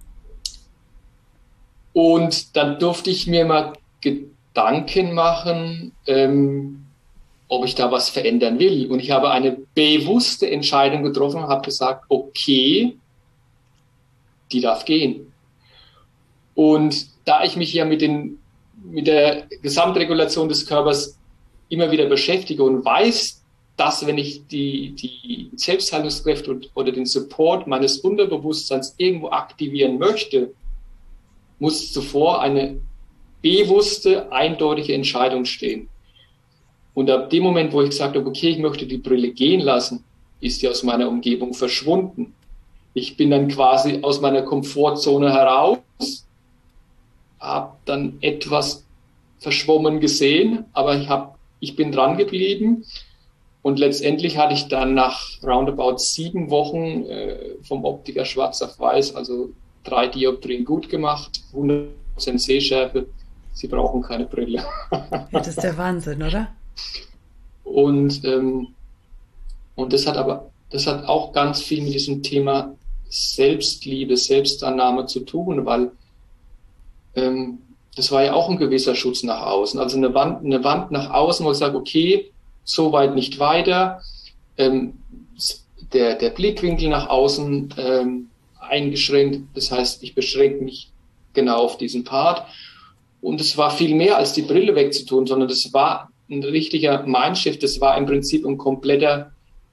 Speaker 2: Und dann durfte ich mir mal Gedanken machen, ähm, ob ich da was verändern will. Und ich habe eine bewusste Entscheidung getroffen und habe gesagt, okay, die darf gehen. Und da ich mich ja mit, den, mit der Gesamtregulation des Körpers immer wieder beschäftige und weiß, dass wenn ich die, die Selbstheilungskräfte oder den Support meines Unterbewusstseins irgendwo aktivieren möchte, muss zuvor eine bewusste, eindeutige Entscheidung stehen. Und ab dem Moment, wo ich gesagt habe, okay, ich möchte die Brille gehen lassen, ist die aus meiner Umgebung verschwunden. Ich bin dann quasi aus meiner Komfortzone heraus, habe dann etwas verschwommen gesehen, aber ich, hab, ich bin dran geblieben. Und letztendlich hatte ich dann nach roundabout sieben Wochen äh, vom Optiker schwarz auf weiß, also drei Dioptrien gut gemacht, hundert Prozent Sehschärfe. Sie brauchen keine Brille.
Speaker 1: Ja, das ist der Wahnsinn, oder?
Speaker 2: Und, ähm, und das hat aber, das hat auch ganz viel mit diesem Thema Selbstliebe, Selbstannahme zu tun, weil ähm, das war ja auch ein gewisser Schutz nach außen. Also eine Wand, eine Wand nach außen, wo ich sage, okay, so weit nicht weiter, ähm, der, der Blickwinkel nach außen ähm, eingeschränkt. Das heißt, ich beschränke mich genau auf diesen Part. Und es war viel mehr als die Brille wegzutun, sondern das war ein richtiger Mindshift. Das war im Prinzip ein kompletter,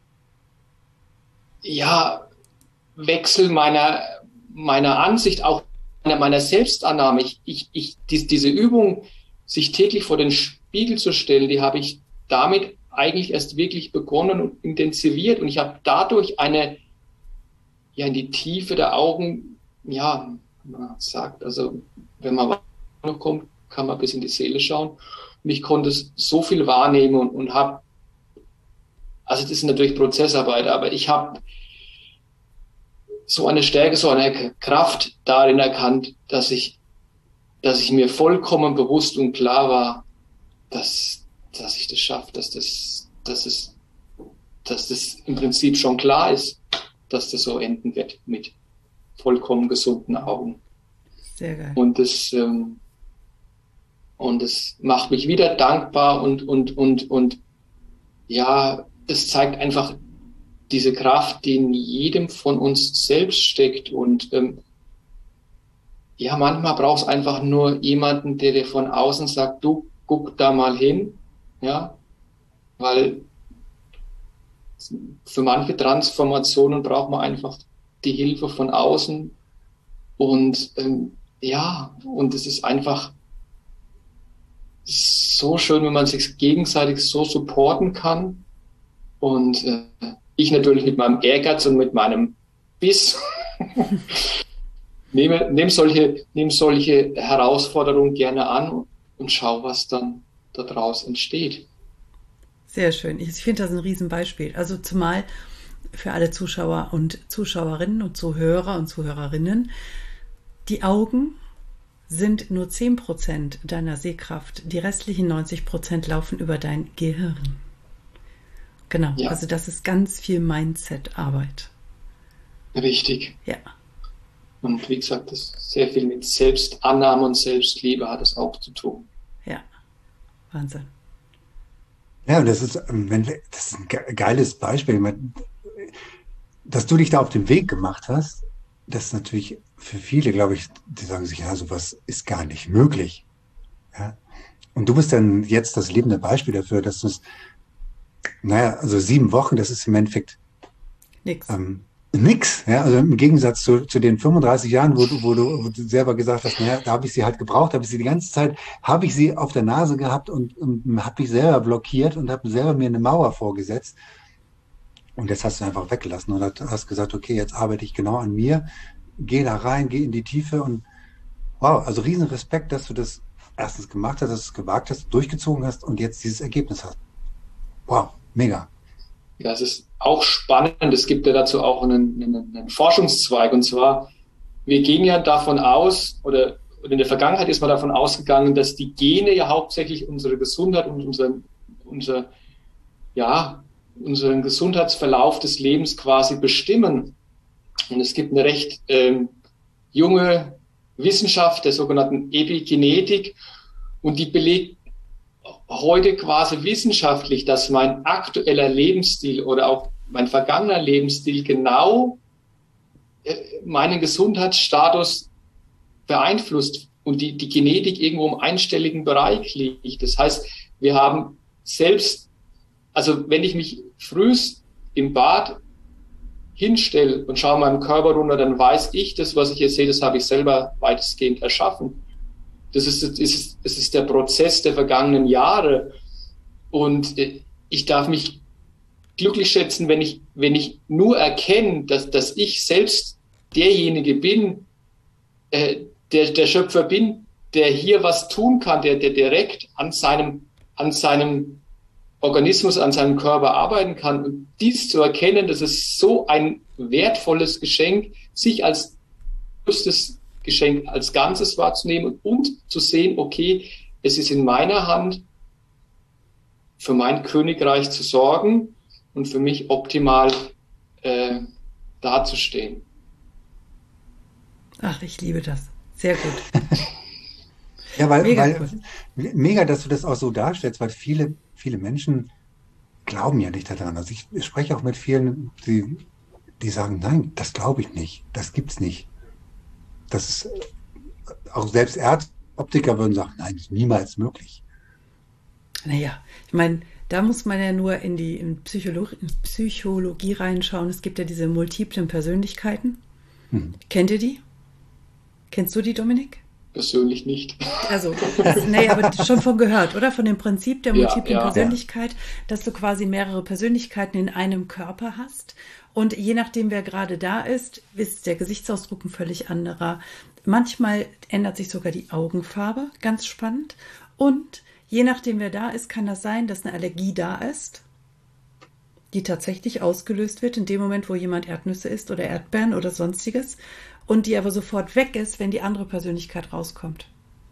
Speaker 2: ja, Wechsel meiner, meiner Ansicht, auch meiner, meiner Selbstannahme. Ich, ich, ich, die, diese Übung, sich täglich vor den Spiegel zu stellen, die habe ich damit eigentlich erst wirklich begonnen und intensiviert. Und ich habe dadurch eine, ja, in die Tiefe der Augen, ja, man sagt, also wenn man noch kommt, kann man bis in die Seele schauen. Und ich konnte so viel wahrnehmen und, und habe, also das ist natürlich Prozessarbeit, aber ich habe so eine Stärke, so eine Kraft darin erkannt, dass ich, dass ich mir vollkommen bewusst und klar war, dass dass ich das schaffe, dass das, dass es, dass das im Prinzip schon klar ist, dass das so enden wird mit vollkommen gesunden Augen.
Speaker 1: Sehr geil.
Speaker 2: Und das, ähm, und das macht mich wieder dankbar und, und, und, und, ja, es zeigt einfach diese Kraft, die in jedem von uns selbst steckt. Und, ähm, ja, manchmal braucht es einfach nur jemanden, der dir von außen sagt, du, guck da mal hin. Ja, weil für manche Transformationen braucht man einfach die Hilfe von außen und ähm, ja, und es ist einfach so schön, wenn man sich gegenseitig so supporten kann und äh, ich natürlich mit meinem Ehrgeiz und mit meinem Biss nehme, nehme, solche, nehme solche Herausforderungen gerne an und schaue, was dann daraus entsteht.
Speaker 1: Sehr schön. Ich finde das ein Riesenbeispiel. Also zumal für alle Zuschauer und Zuschauerinnen und Zuhörer und Zuhörerinnen, die Augen sind nur zehn Prozent deiner Sehkraft. Die restlichen neunzig Prozent laufen über dein Gehirn. Genau, ja. Also das ist ganz viel Mindset-Arbeit.
Speaker 2: Richtig.
Speaker 1: Ja.
Speaker 2: Und wie gesagt, das sehr viel mit Selbstannahme und Selbstliebe hat es auch zu tun.
Speaker 1: Ja. Wahnsinn.
Speaker 3: Ja, und das ist, wenn, das ist ein geiles Beispiel. Dass du dich da auf den Weg gemacht hast, das ist natürlich für viele, glaube ich, die sagen sich, ja, sowas ist gar nicht möglich. Ja? Und du bist dann jetzt das lebende Beispiel dafür, dass du es, naja, also sieben Wochen, das ist im Endeffekt
Speaker 1: nix.
Speaker 3: Ähm, Nix, ja, also im Gegensatz zu, zu den fünfunddreißig Jahren, wo du, wo du, wo du selber gesagt hast, naja, da habe ich sie halt gebraucht, habe ich sie die ganze Zeit, habe ich sie auf der Nase gehabt und, und habe mich selber blockiert und habe selber mir eine Mauer vorgesetzt. Und jetzt hast du einfach weggelassen und hast gesagt, okay, jetzt arbeite ich genau an mir, geh da rein, geh in die Tiefe und wow, also riesen Respekt, dass du das erstens gemacht hast, dass du es gewagt hast, durchgezogen hast und jetzt dieses Ergebnis hast. Wow, mega.
Speaker 2: Ja, es ist auch spannend. Es gibt ja dazu auch einen, einen, einen Forschungszweig. Und zwar, wir gehen ja davon aus, oder, oder in der Vergangenheit ist man davon ausgegangen, dass die Gene ja hauptsächlich unsere Gesundheit und unser, unser, ja, unseren Gesundheitsverlauf des Lebens quasi bestimmen. Und es gibt eine recht ähm, junge Wissenschaft der sogenannten Epigenetik und die belegt heute quasi wissenschaftlich, dass mein aktueller Lebensstil oder auch mein vergangener Lebensstil genau äh, meinen Gesundheitsstatus beeinflusst und die, die Genetik irgendwo im einstelligen Bereich liegt. Das heißt, wir haben selbst, also wenn ich mich frühst im Bad hinstelle und schaue meinem Körper runter, dann weiß ich, das, was ich hier sehe, das habe ich selber weitestgehend erschaffen. Das ist, das ist, das ist der Prozess der vergangenen Jahre. Und ich darf mich glücklich schätzen, wenn ich, wenn ich nur erkenne, dass, dass ich selbst derjenige bin, äh, der, der Schöpfer bin, der hier was tun kann, der, der direkt an seinem, an seinem Organismus, an seinem Körper arbeiten kann. Und dies zu erkennen, das ist so ein wertvolles Geschenk, sich als größtes Geschenk als Ganzes wahrzunehmen und zu sehen, okay, es ist in meiner Hand, für mein Königreich zu sorgen und für mich optimal äh, dazustehen.
Speaker 1: Ach, ich liebe das. Sehr gut.
Speaker 3: Ja, weil,
Speaker 1: Mega
Speaker 3: weil
Speaker 1: cool.
Speaker 3: mega, dass du das auch so darstellst, weil viele, viele Menschen glauben ja nicht daran. Also ich, ich spreche auch mit vielen, die, die sagen, nein, das glaube ich nicht, das gibt's nicht. Das ist, auch selbst Ärzte, Optiker würden sagen, nein, das ist niemals möglich.
Speaker 1: Naja, ich meine, da muss man ja nur in die in Psycholo- in Psychologie reinschauen. Es gibt ja diese multiplen Persönlichkeiten. Hm. Kennt ihr die? Kennst du die, Dominik?
Speaker 2: Persönlich nicht.
Speaker 1: Also, das, nee, aber schon von gehört, oder? Von dem Prinzip der multiplen
Speaker 2: ja, ja.
Speaker 1: Persönlichkeit, dass du quasi mehrere Persönlichkeiten in einem Körper hast. Und je nachdem, wer gerade da ist, ist der Gesichtsausdruck ein völlig anderer. Manchmal ändert sich sogar die Augenfarbe, ganz spannend. Und je nachdem, wer da ist, kann das sein, dass eine Allergie da ist, die tatsächlich ausgelöst wird in dem Moment, wo jemand Erdnüsse isst oder Erdbeeren oder sonstiges und die aber sofort weg ist, wenn die andere Persönlichkeit rauskommt.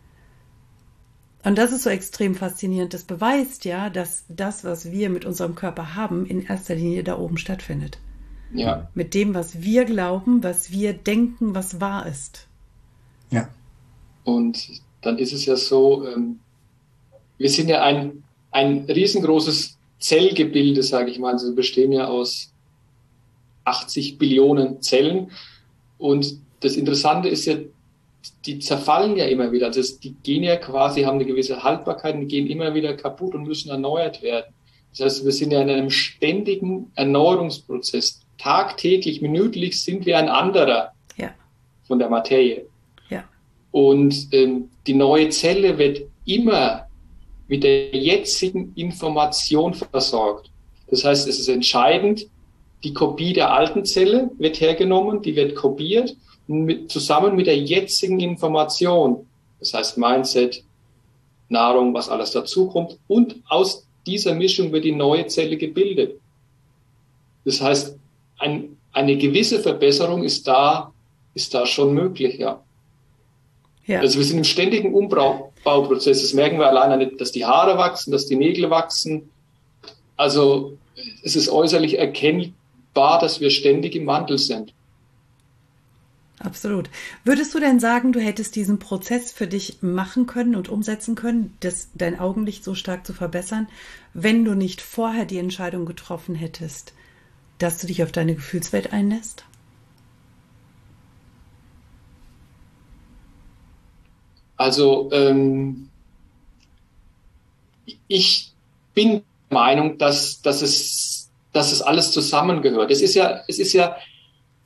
Speaker 1: Und das ist so extrem faszinierend. Das beweist ja, dass das, was wir mit unserem Körper haben, in erster Linie da oben stattfindet.
Speaker 2: Ja.
Speaker 1: Mit dem, was wir glauben, was wir denken, was wahr ist.
Speaker 3: Ja.
Speaker 2: Und dann ist es ja so, ähm, wir sind ja ein, ein riesengroßes Zellgebilde, sage ich mal. Also wir bestehen ja aus achtzig Billionen Zellen. Und das Interessante ist ja, die zerfallen ja immer wieder. Also die gehen ja quasi, haben eine gewisse Haltbarkeit und gehen immer wieder kaputt und müssen erneuert werden. Das heißt, wir sind ja in einem ständigen Erneuerungsprozess. Tagtäglich, minütlich sind wir ein anderer
Speaker 1: ja.
Speaker 2: von der Materie.
Speaker 1: Ja.
Speaker 2: Und ähm, die neue Zelle wird immer mit der jetzigen Information versorgt. Das heißt, es ist entscheidend, die Kopie der alten Zelle wird hergenommen, die wird kopiert mit, zusammen mit der jetzigen Information. Das heißt Mindset, Nahrung, was alles dazukommt. Und aus dieser Mischung wird die neue Zelle gebildet. Das heißt, ein, eine gewisse Verbesserung ist da, ist da schon möglich, ja. Ja. Also wir sind im ständigen Umbauprozess. Das merken wir alleine, dass die Haare wachsen, dass die Nägel wachsen. Also es ist äußerlich erkennbar, dass wir ständig im Wandel sind.
Speaker 1: Absolut. Würdest du denn sagen, du hättest diesen Prozess für dich machen können und umsetzen können, das, dein Augenlicht so stark zu verbessern, wenn du nicht vorher die Entscheidung getroffen hättest, dass du dich auf deine Gefühlswelt einlässt?
Speaker 2: Also ähm, ich bin der Meinung, dass, dass, es, dass es alles zusammengehört. Es ist ja, es ist ja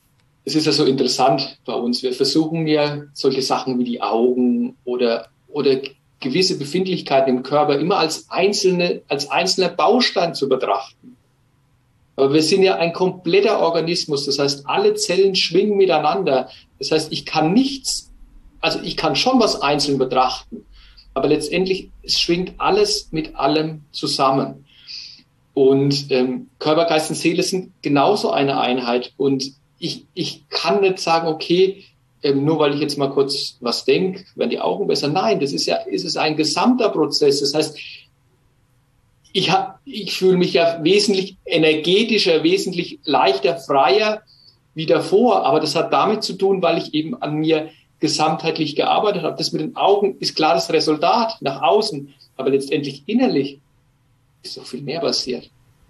Speaker 2: es ist ja so interessant bei uns. Wir versuchen ja solche Sachen wie die Augen oder, oder gewisse Befindlichkeiten im Körper immer als einzelne, als einzelner Baustein zu betrachten. Aber wir sind ja ein kompletter Organismus. Das heißt, alle Zellen schwingen miteinander. Das heißt, ich kann nichts, also ich kann schon was einzeln betrachten, aber letztendlich es schwingt alles mit allem zusammen. Und ähm, Körper, Geist und Seele sind genauso eine Einheit. Und ich, ich kann nicht sagen, okay, ähm, nur weil ich jetzt mal kurz was denke, werden die Augen besser. Nein, das ist ja, ist es ein gesamter Prozess. Das heißt, ich, hab, ich fühle mich ja wesentlich energetischer, wesentlich leichter, freier wie davor. Aber das hat damit zu tun, weil ich eben an mir gesamtheitlich gearbeitet habe. Das mit den Augen ist klar das Resultat nach außen, aber letztendlich innerlich ist so viel mehr passiert.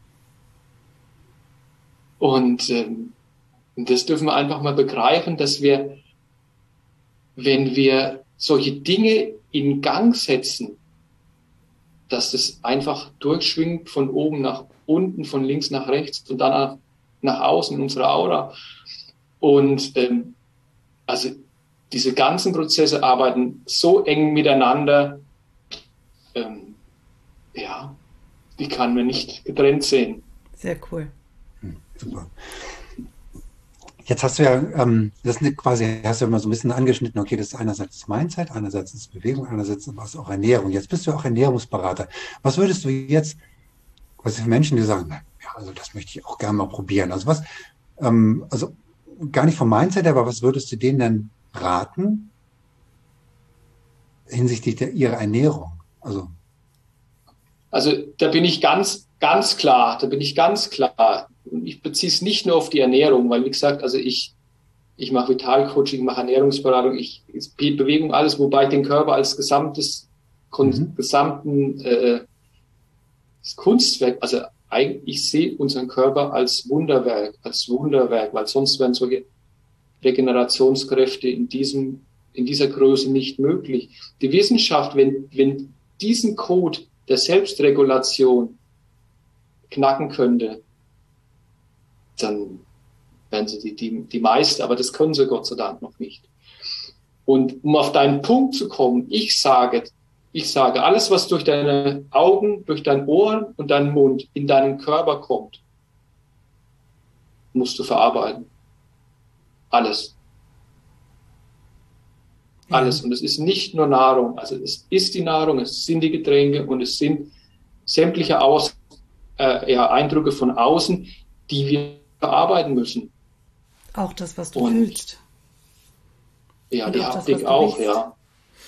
Speaker 2: Und ähm, das dürfen wir einfach mal begreifen, dass wir, wenn wir solche Dinge in Gang setzen, dass das einfach durchschwingt von oben nach unten, von links nach rechts und dann nach, nach außen in unserer Aura. Und ähm, also diese ganzen Prozesse arbeiten so eng miteinander, ähm, ja, die kann man nicht getrennt sehen.
Speaker 1: Sehr cool.
Speaker 3: Hm, super. Jetzt hast du ja, ähm, das ist quasi, hast du ja mal so ein bisschen angeschnitten, okay, das ist einerseits das Mindset, einerseits ist Bewegung, einerseits ist es auch Ernährung. Jetzt bist du auch Ernährungsberater. Was würdest du jetzt, was für Menschen, die sagen, ja, also das möchte ich auch gerne mal probieren. Also was, ähm, also gar nicht vom Mindset, aber was würdest du denen denn raten hinsichtlich der, ihrer Ernährung? Also
Speaker 2: Also da bin ich ganz, ganz klar, da bin ich ganz klar. Ich beziehe es nicht nur auf die Ernährung, weil wie gesagt, also ich, ich mache Vitalcoaching, mache Ernährungsberatung, ich, ich Bewegung, alles, wobei ich den Körper als gesamtes, mhm. gesamten äh, das Kunstwerk, also eigentlich, ich sehe unseren Körper als Wunderwerk, als Wunderwerk, weil sonst wären solche Regenerationskräfte in diesem, in dieser Größe nicht möglich. Die Wissenschaft, wenn, wenn diesen Code der Selbstregulation knacken könnte, dann wären sie die, die, die Meister, aber das können sie Gott sei Dank noch nicht. Und um auf deinen Punkt zu kommen, ich sage, ich sage, alles, was durch deine Augen, durch dein Ohren und deinen Mund in deinen Körper kommt, musst du verarbeiten. Alles. Alles. Und es ist nicht nur Nahrung. Also es ist die Nahrung, es sind die Getränke und es sind sämtliche Aus, äh, ja, Eindrücke von außen, die wir verarbeiten müssen.
Speaker 1: Auch das, was du
Speaker 2: und,
Speaker 1: fühlst.
Speaker 2: Ja, und die Haptik auch, ja.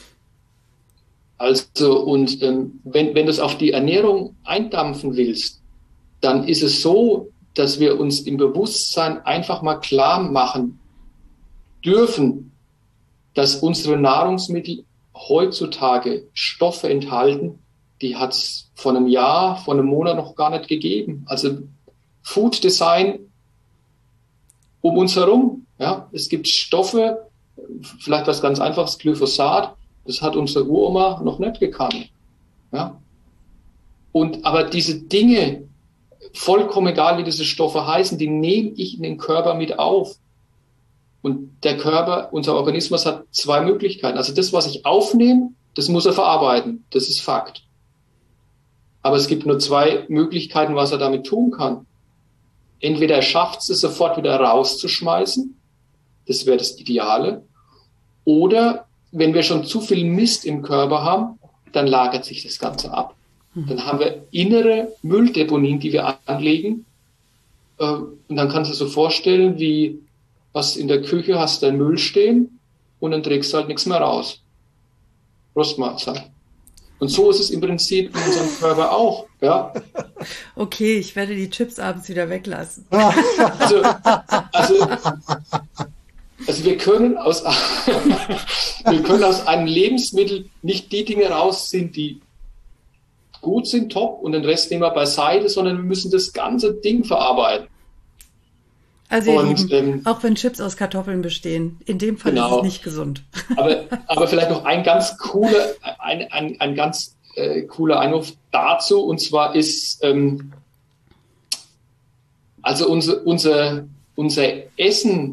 Speaker 2: Also, und ähm, wenn, wenn du es auf die Ernährung eindampfen willst, dann ist es so, dass wir uns im Bewusstsein einfach mal klar machen dürfen, dass unsere Nahrungsmittel heutzutage Stoffe enthalten, die hat es vor einem Jahr, vor einem Monat noch gar nicht gegeben. Also Food Design um uns herum. Ja, es gibt Stoffe, vielleicht was ganz Einfaches, Glyphosat, das hat unsere Uroma noch nicht gekannt. Ja, und aber diese Dinge, vollkommen egal, wie diese Stoffe heißen, die nehme ich in den Körper mit auf. Und der Körper, unser Organismus hat zwei Möglichkeiten. Also das, was ich aufnehme, das muss er verarbeiten. Das ist Fakt. Aber es gibt nur zwei Möglichkeiten, was er damit tun kann. Entweder er schafft es, es sofort wieder rauszuschmeißen. Das wäre das Ideale. Oder wenn wir schon zu viel Mist im Körper haben, dann lagert sich das Ganze ab. Dann haben wir innere Mülldeponien, die wir anlegen. Und dann kannst du dir so vorstellen, wie was in der Küche hast, dein Müll stehen und dann trägst du halt nichts mehr raus. Rostmahlzeit. Und so ist es im Prinzip in unserem Körper auch. Ja.
Speaker 1: Okay, ich werde die Chips abends wieder weglassen.
Speaker 2: Also, also, also wir können aus, wir können aus einem Lebensmittel nicht die Dinge rausziehen, die gut sind, top, und den Rest nehmen wir beiseite, sondern wir müssen das ganze Ding verarbeiten.
Speaker 1: Also ihr
Speaker 2: und,
Speaker 1: Lieben,
Speaker 2: ähm,
Speaker 1: auch wenn Chips aus Kartoffeln bestehen, in dem Fall
Speaker 2: genau.
Speaker 1: ist es nicht gesund.
Speaker 2: Aber, aber vielleicht noch ein ganz cooler, ein, ein, ein ganz äh, cooler Einwurf dazu, und zwar ist, ähm, also unser, unser, unser Essen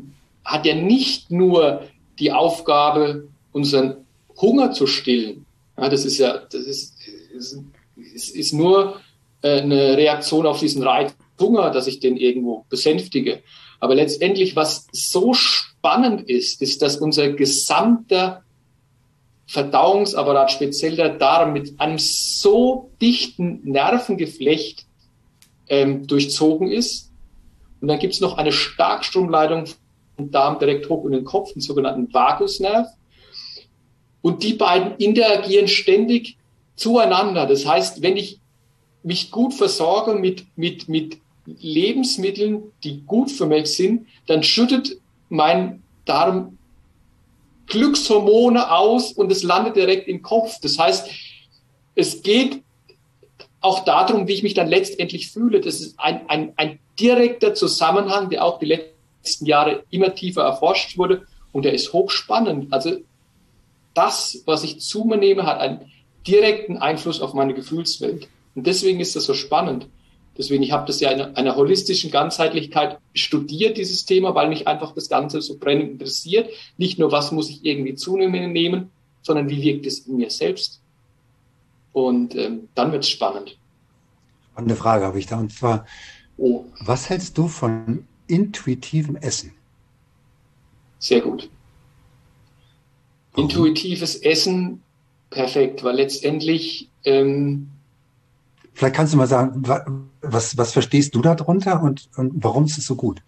Speaker 2: hat ja nicht nur die Aufgabe, unseren Hunger zu stillen. Ja, das ist ja, das ist, ist, ist nur eine Reaktion auf diesen Reiz Hunger, dass ich den irgendwo besänftige. Aber letztendlich, was so spannend ist, ist, dass unser gesamter Verdauungsapparat, speziell der Darm, mit einem so dichten Nervengeflecht ähm, durchzogen ist. Und dann gibt es noch eine Starkstromleitung vom Darm direkt hoch in den Kopf, den sogenannten Vagusnerv. Und die beiden interagieren ständig zueinander. Das heißt, wenn ich mich gut versorge mit, mit, mit Lebensmitteln, die gut für mich sind, dann schüttet mein Darm Glückshormone aus und es landet direkt im Kopf. Das heißt, es geht auch darum, wie ich mich dann letztendlich fühle. Das ist ein, ein, ein direkter Zusammenhang, der auch die letzten Jahre immer tiefer erforscht wurde und der ist hochspannend. Also das, was ich zu mir nehme, hat einen direkten Einfluss auf meine Gefühlswelt. Und deswegen ist das so spannend. Deswegen, ich habe das ja in einer holistischen Ganzheitlichkeit studiert, dieses Thema, weil mich einfach das Ganze so brennend interessiert. Nicht nur, was muss ich irgendwie zunehmen, sondern wie wirkt es in mir selbst. Und ähm, dann wird es spannend.
Speaker 3: Eine Frage habe ich da, und zwar,
Speaker 2: oh.
Speaker 3: was hältst du von intuitivem Essen?
Speaker 2: Sehr gut. Warum? Intuitives Essen, perfekt, weil letztendlich... Ähm,
Speaker 3: Vielleicht kannst du mal sagen, was, was verstehst du darunter und, und warum ist es so gut?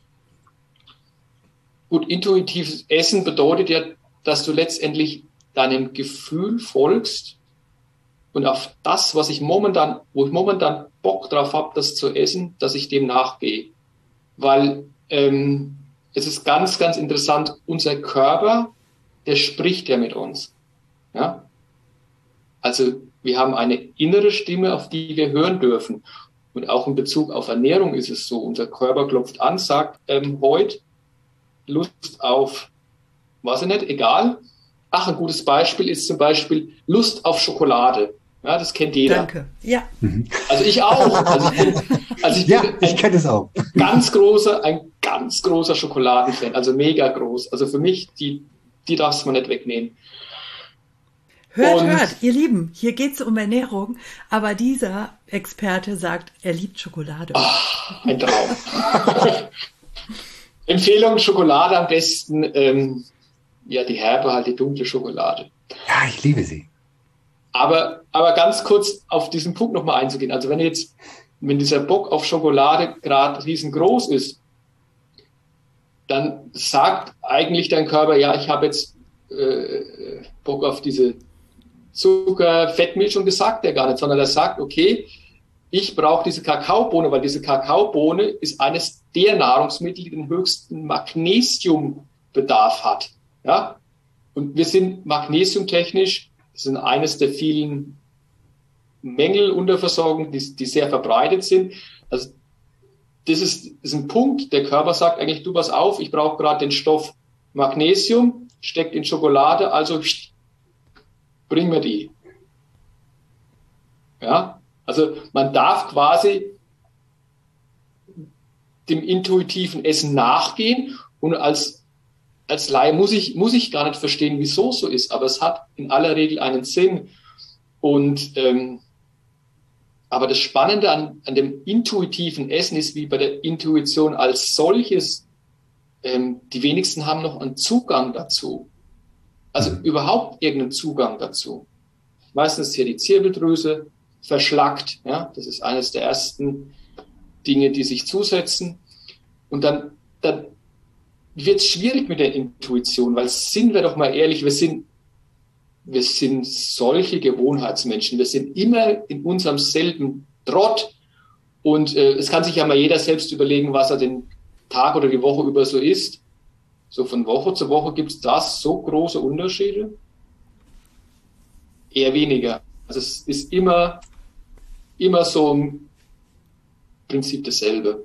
Speaker 2: Gut, intuitives Essen bedeutet ja, dass du letztendlich deinem Gefühl folgst und auf das, was ich momentan, wo ich momentan Bock drauf habe, das zu essen, dass ich dem nachgehe. Weil ähm, es ist ganz, ganz interessant, unser Körper, der spricht ja mit uns. Ja? Also wir haben eine innere Stimme, auf die wir hören dürfen. Und auch in Bezug auf Ernährung ist es so. Unser Körper klopft an, sagt, ähm, heute Lust auf, weiß ich nicht, egal. Ach, ein gutes Beispiel ist zum Beispiel Lust auf Schokolade. Ja, das kennt jeder.
Speaker 1: Danke. Ja.
Speaker 2: Also ich auch. Also ich bin, also ich bin
Speaker 3: ja, ich kenne es auch.
Speaker 2: Ganz großer, ein ganz großer Schokoladenfan. Also mega groß. Also für mich, die, die darfst man nicht wegnehmen.
Speaker 1: Hört, und hört, ihr Lieben, hier geht es um Ernährung, aber dieser Experte sagt, er liebt Schokolade.
Speaker 2: Ach, ein Traum. Empfehlung, Schokolade am besten, ähm, ja, die herbe, halt die dunkle Schokolade.
Speaker 3: Ja, ich liebe sie.
Speaker 2: Aber, aber ganz kurz auf diesen Punkt nochmal einzugehen. Also wenn jetzt, wenn dieser Bock auf Schokolade gerade riesengroß ist, dann sagt eigentlich dein Körper, ja, ich habe jetzt äh, Bock auf diese Zucker, Fettmilch, und das sagt er gar nicht, sondern er sagt, okay, ich brauche diese Kakaobohne, weil diese Kakaobohne ist eines der Nahrungsmittel, die den höchsten Magnesiumbedarf hat. Ja? Und wir sind magnesiumtechnisch, das sind eines der vielen Mängel, Unterversorgung, die, die sehr verbreitet sind. Also das ist, das ist ein Punkt, der Körper sagt eigentlich, du pass auf, ich brauche gerade den Stoff Magnesium, steckt in Schokolade, also bring mir die. Ja, also man darf quasi dem intuitiven Essen nachgehen, und als, als Laie muss ich, muss ich gar nicht verstehen, wieso es so ist, aber es hat in aller Regel einen Sinn. Und ähm, aber das Spannende an, an dem intuitiven Essen ist, wie bei der Intuition als solches, ähm, die wenigsten haben noch einen Zugang dazu. Also mhm. überhaupt irgendeinen Zugang dazu. Meistens ist hier die Zirbeldrüse verschlackt. Ja? Das ist eines der ersten Dinge, die sich zusetzen. Und dann, dann wird es schwierig mit der Intuition, weil, sind wir doch mal ehrlich, wir sind, wir sind solche Gewohnheitsmenschen. Wir sind immer in unserem selben Trott. Und äh, es kann sich ja mal jeder selbst überlegen, was er den Tag oder die Woche über so isst. So von Woche zu Woche gibt es da so große Unterschiede? Eher weniger. Also es ist immer, immer so im Prinzip dasselbe.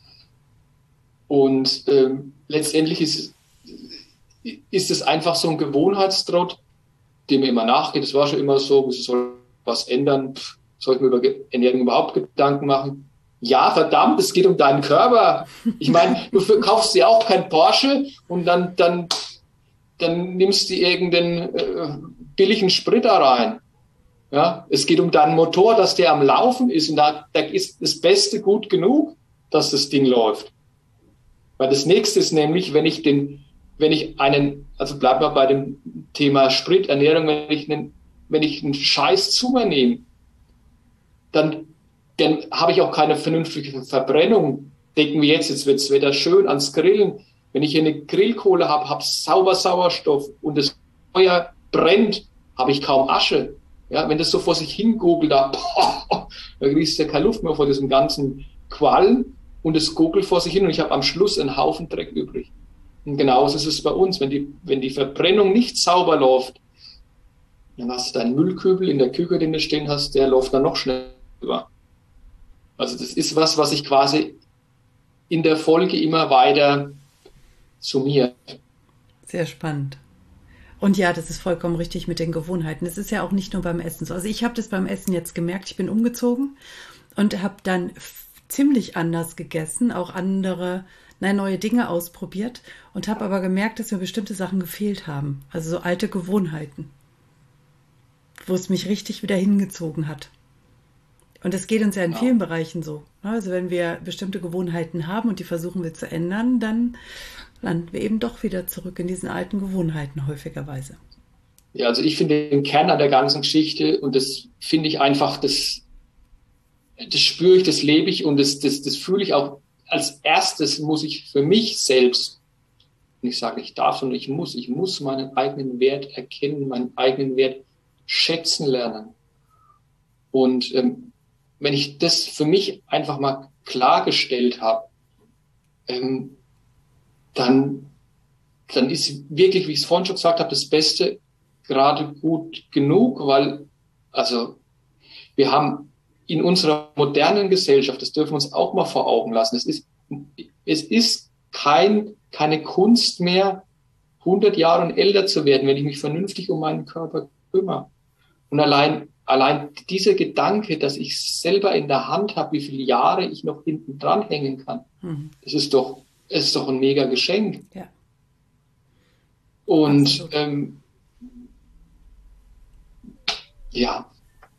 Speaker 2: Und ähm, letztendlich ist es, ist es einfach so ein Gewohnheitstrott, dem mir immer nachgeht. Es war schon immer so, es soll was ändern, soll ich mir über Ernährung überhaupt Gedanken machen? Ja, verdammt, es geht um deinen Körper. Ich meine, du kaufst dir auch kein Porsche und dann, dann, dann nimmst du irgendeinen äh, billigen Sprit da rein. Ja, es geht um deinen Motor, dass der am Laufen ist und da, da ist das Beste gut genug, dass das Ding läuft. Weil das nächste ist nämlich, wenn ich den, wenn ich einen, also bleib mal bei dem Thema Spriternährung, wenn ich einen, wenn ich einen Scheiß zu mir nehme, dann dann habe ich auch keine vernünftige Verbrennung. Denken wir jetzt, jetzt wird das Wetter schön ans Grillen. Wenn ich hier eine Grillkohle habe, habe sauber Sauerstoff und das Feuer brennt, habe ich kaum Asche. Ja, wenn das so vor sich hin gurgelt, da, boah, da kriegst du ja keine Luft mehr vor diesem ganzen Qualm und es gurgelt vor sich hin und ich habe am Schluss einen Haufen Dreck übrig. Und genauso ist es bei uns. Wenn die, wenn die Verbrennung nicht sauber läuft, dann hast du deinen Müllkübel in der Küche, den du stehen hast, der läuft dann noch schneller über. Also das ist was, was ich quasi in der Folge immer weiter summiert.
Speaker 1: Sehr spannend. Und ja, das ist vollkommen richtig mit den Gewohnheiten. Es ist ja auch nicht nur beim Essen so. Also ich habe das beim Essen jetzt gemerkt. Ich bin umgezogen und habe dann f- ziemlich anders gegessen, auch andere, nein, neue Dinge ausprobiert und habe aber gemerkt, dass mir bestimmte Sachen gefehlt haben. Also so alte Gewohnheiten, wo es mich richtig wieder hingezogen hat. Und das geht uns ja in
Speaker 2: Ja.
Speaker 1: vielen Bereichen so. Also wenn wir bestimmte Gewohnheiten haben und die versuchen wir zu ändern, dann landen wir eben doch wieder zurück in diesen alten Gewohnheiten häufigerweise.
Speaker 2: Ja, also ich finde den Kern an der ganzen Geschichte und das finde ich einfach, das, das spüre ich, das lebe ich und das, das, das fühle ich auch. Als erstes muss ich für mich selbst, und ich sage, ich darf, sondern ich muss, ich muss meinen eigenen Wert erkennen, meinen eigenen Wert schätzen lernen. Und ähm, wenn ich das für mich einfach mal klargestellt habe, ähm, dann, dann ist wirklich, wie ich es vorhin schon gesagt habe, das Beste gerade gut genug, weil, also, wir haben in unserer modernen Gesellschaft, das dürfen wir uns auch mal vor Augen lassen, es ist, es ist kein, keine Kunst mehr, hundert Jahre älter zu werden, wenn ich mich vernünftig um meinen Körper kümmere. Und allein Allein dieser Gedanke, dass ich selber in der Hand habe, wie viele Jahre ich noch hinten dran hängen kann, mhm. das ist doch, das ist doch ein mega Geschenk.
Speaker 1: Ja.
Speaker 2: Und ähm, ja.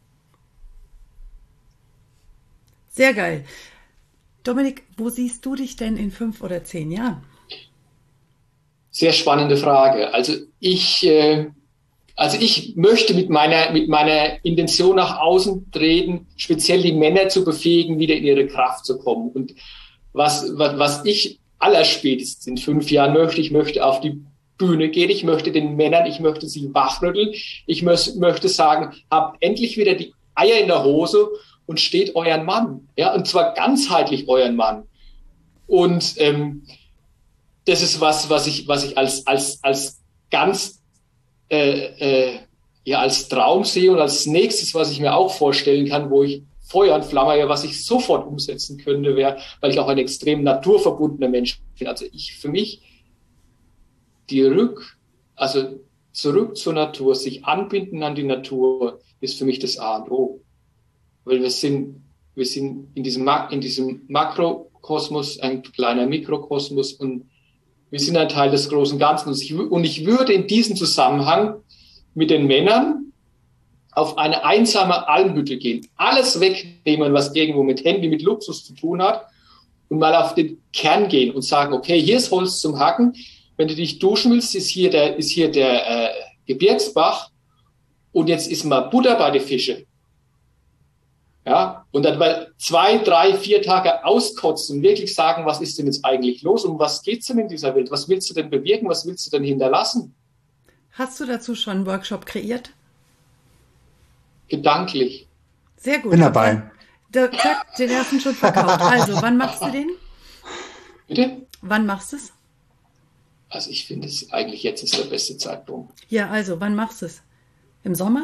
Speaker 1: Sehr geil. Dominik, wo siehst du dich denn in fünf oder zehn Jahren?
Speaker 2: Sehr spannende Frage. Also ich äh, Also ich möchte mit meiner, mit meiner Intention nach außen treten, speziell die Männer zu befähigen, wieder in ihre Kraft zu kommen. Und was, was, was ich allerspätestens in fünf Jahren möchte, ich möchte auf die Bühne gehen, ich möchte den Männern, ich möchte sie wachrütteln, ich mö- möchte sagen, habt endlich wieder die Eier in der Hose und steht euren Mann. Ja, und zwar ganzheitlich euren Mann. Und ähm, das ist was, was ich, was ich als, als, als ganz Äh, äh, ja, als Traum sehe und als nächstes, was ich mir auch vorstellen kann, wo ich Feuer und Flamme, ja, was ich sofort umsetzen könnte, wäre, weil ich auch ein extrem naturverbundener Mensch bin. Also ich, für mich, die Rück, also zurück zur Natur, sich anbinden an die Natur, ist für mich das A und O. Weil wir sind, wir sind in diesem, in diesem Makrokosmos ein kleiner Mikrokosmos und wir sind ein Teil des großen Ganzen. Und ich, und ich würde in diesem Zusammenhang mit den Männern auf eine einsame Almhütte gehen. Alles wegnehmen, was irgendwo mit Handy, mit Luxus zu tun hat. Und mal auf den Kern gehen und sagen, okay, hier ist Holz zum Hacken. Wenn du dich duschen willst, ist hier der, ist hier der äh, Gebirgsbach. Und jetzt ist mal Butter bei den Fische. Ja, und dann mal zwei, drei, vier Tage auskotzen und wirklich sagen, was ist denn jetzt eigentlich los? Um was geht's denn in dieser Welt? Was willst du denn bewirken? Was willst du denn hinterlassen?
Speaker 1: Hast du dazu schon einen Workshop kreiert?
Speaker 2: Gedanklich.
Speaker 1: Sehr gut.
Speaker 3: Bin dabei.
Speaker 1: Der, zack, den ersten schon verkauft. Also, wann machst du den?
Speaker 2: Bitte?
Speaker 1: Wann machst du es?
Speaker 2: Also ich finde es eigentlich jetzt ist der beste Zeitpunkt.
Speaker 1: Ja, also, wann machst du es? Im Sommer?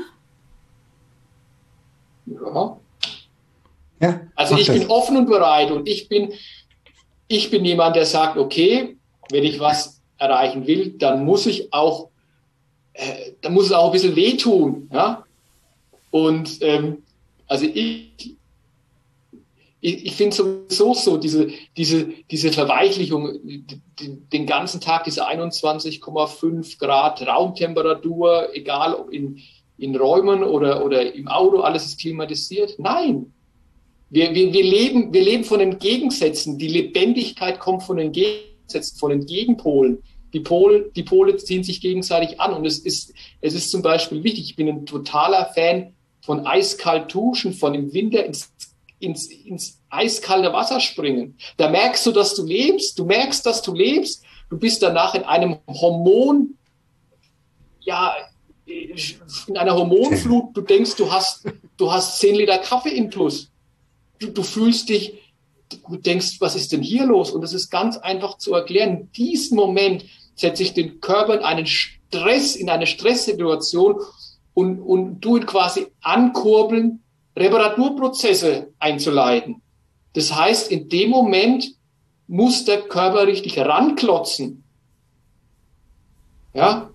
Speaker 2: Ja.
Speaker 3: Ja,
Speaker 2: also ich das. bin offen und bereit und ich bin, ich bin jemand, der sagt, okay, wenn ich was erreichen will, dann muss ich auch, äh, dann muss es auch ein bisschen wehtun. Ja? Und ähm, also ich, ich, ich finde sowieso so, diese, diese, diese Verweichlichung, die, die, den ganzen Tag diese einundzwanzig Komma fünf Grad Raumtemperatur, egal ob in, in Räumen oder, oder im Auto, alles ist klimatisiert. Nein. Wir, wir, wir, leben, wir leben von den Gegensätzen. Die Lebendigkeit kommt von den Gegensätzen, von den Gegenpolen. Die Pole, die Pole ziehen sich gegenseitig an. Und es ist, es ist zum Beispiel wichtig, ich bin ein totaler Fan von eiskalt duschen, von im Winter ins, ins, ins eiskalte Wasser springen. Da merkst du, dass du lebst. Du merkst, dass du lebst. Du bist danach in einem Hormon, ja, in einer Hormonflut. Du denkst, du hast, du hast zehn Liter Kaffee in Plus. Du, du fühlst dich, du denkst, was ist denn hier los? Und das ist ganz einfach zu erklären. In diesem Moment setze ich den Körper in einen Stress, in eine Stresssituation und, und du ihn quasi ankurbeln, Reparaturprozesse einzuleiten. Das heißt, in dem Moment muss der Körper richtig ranklotzen. Ja?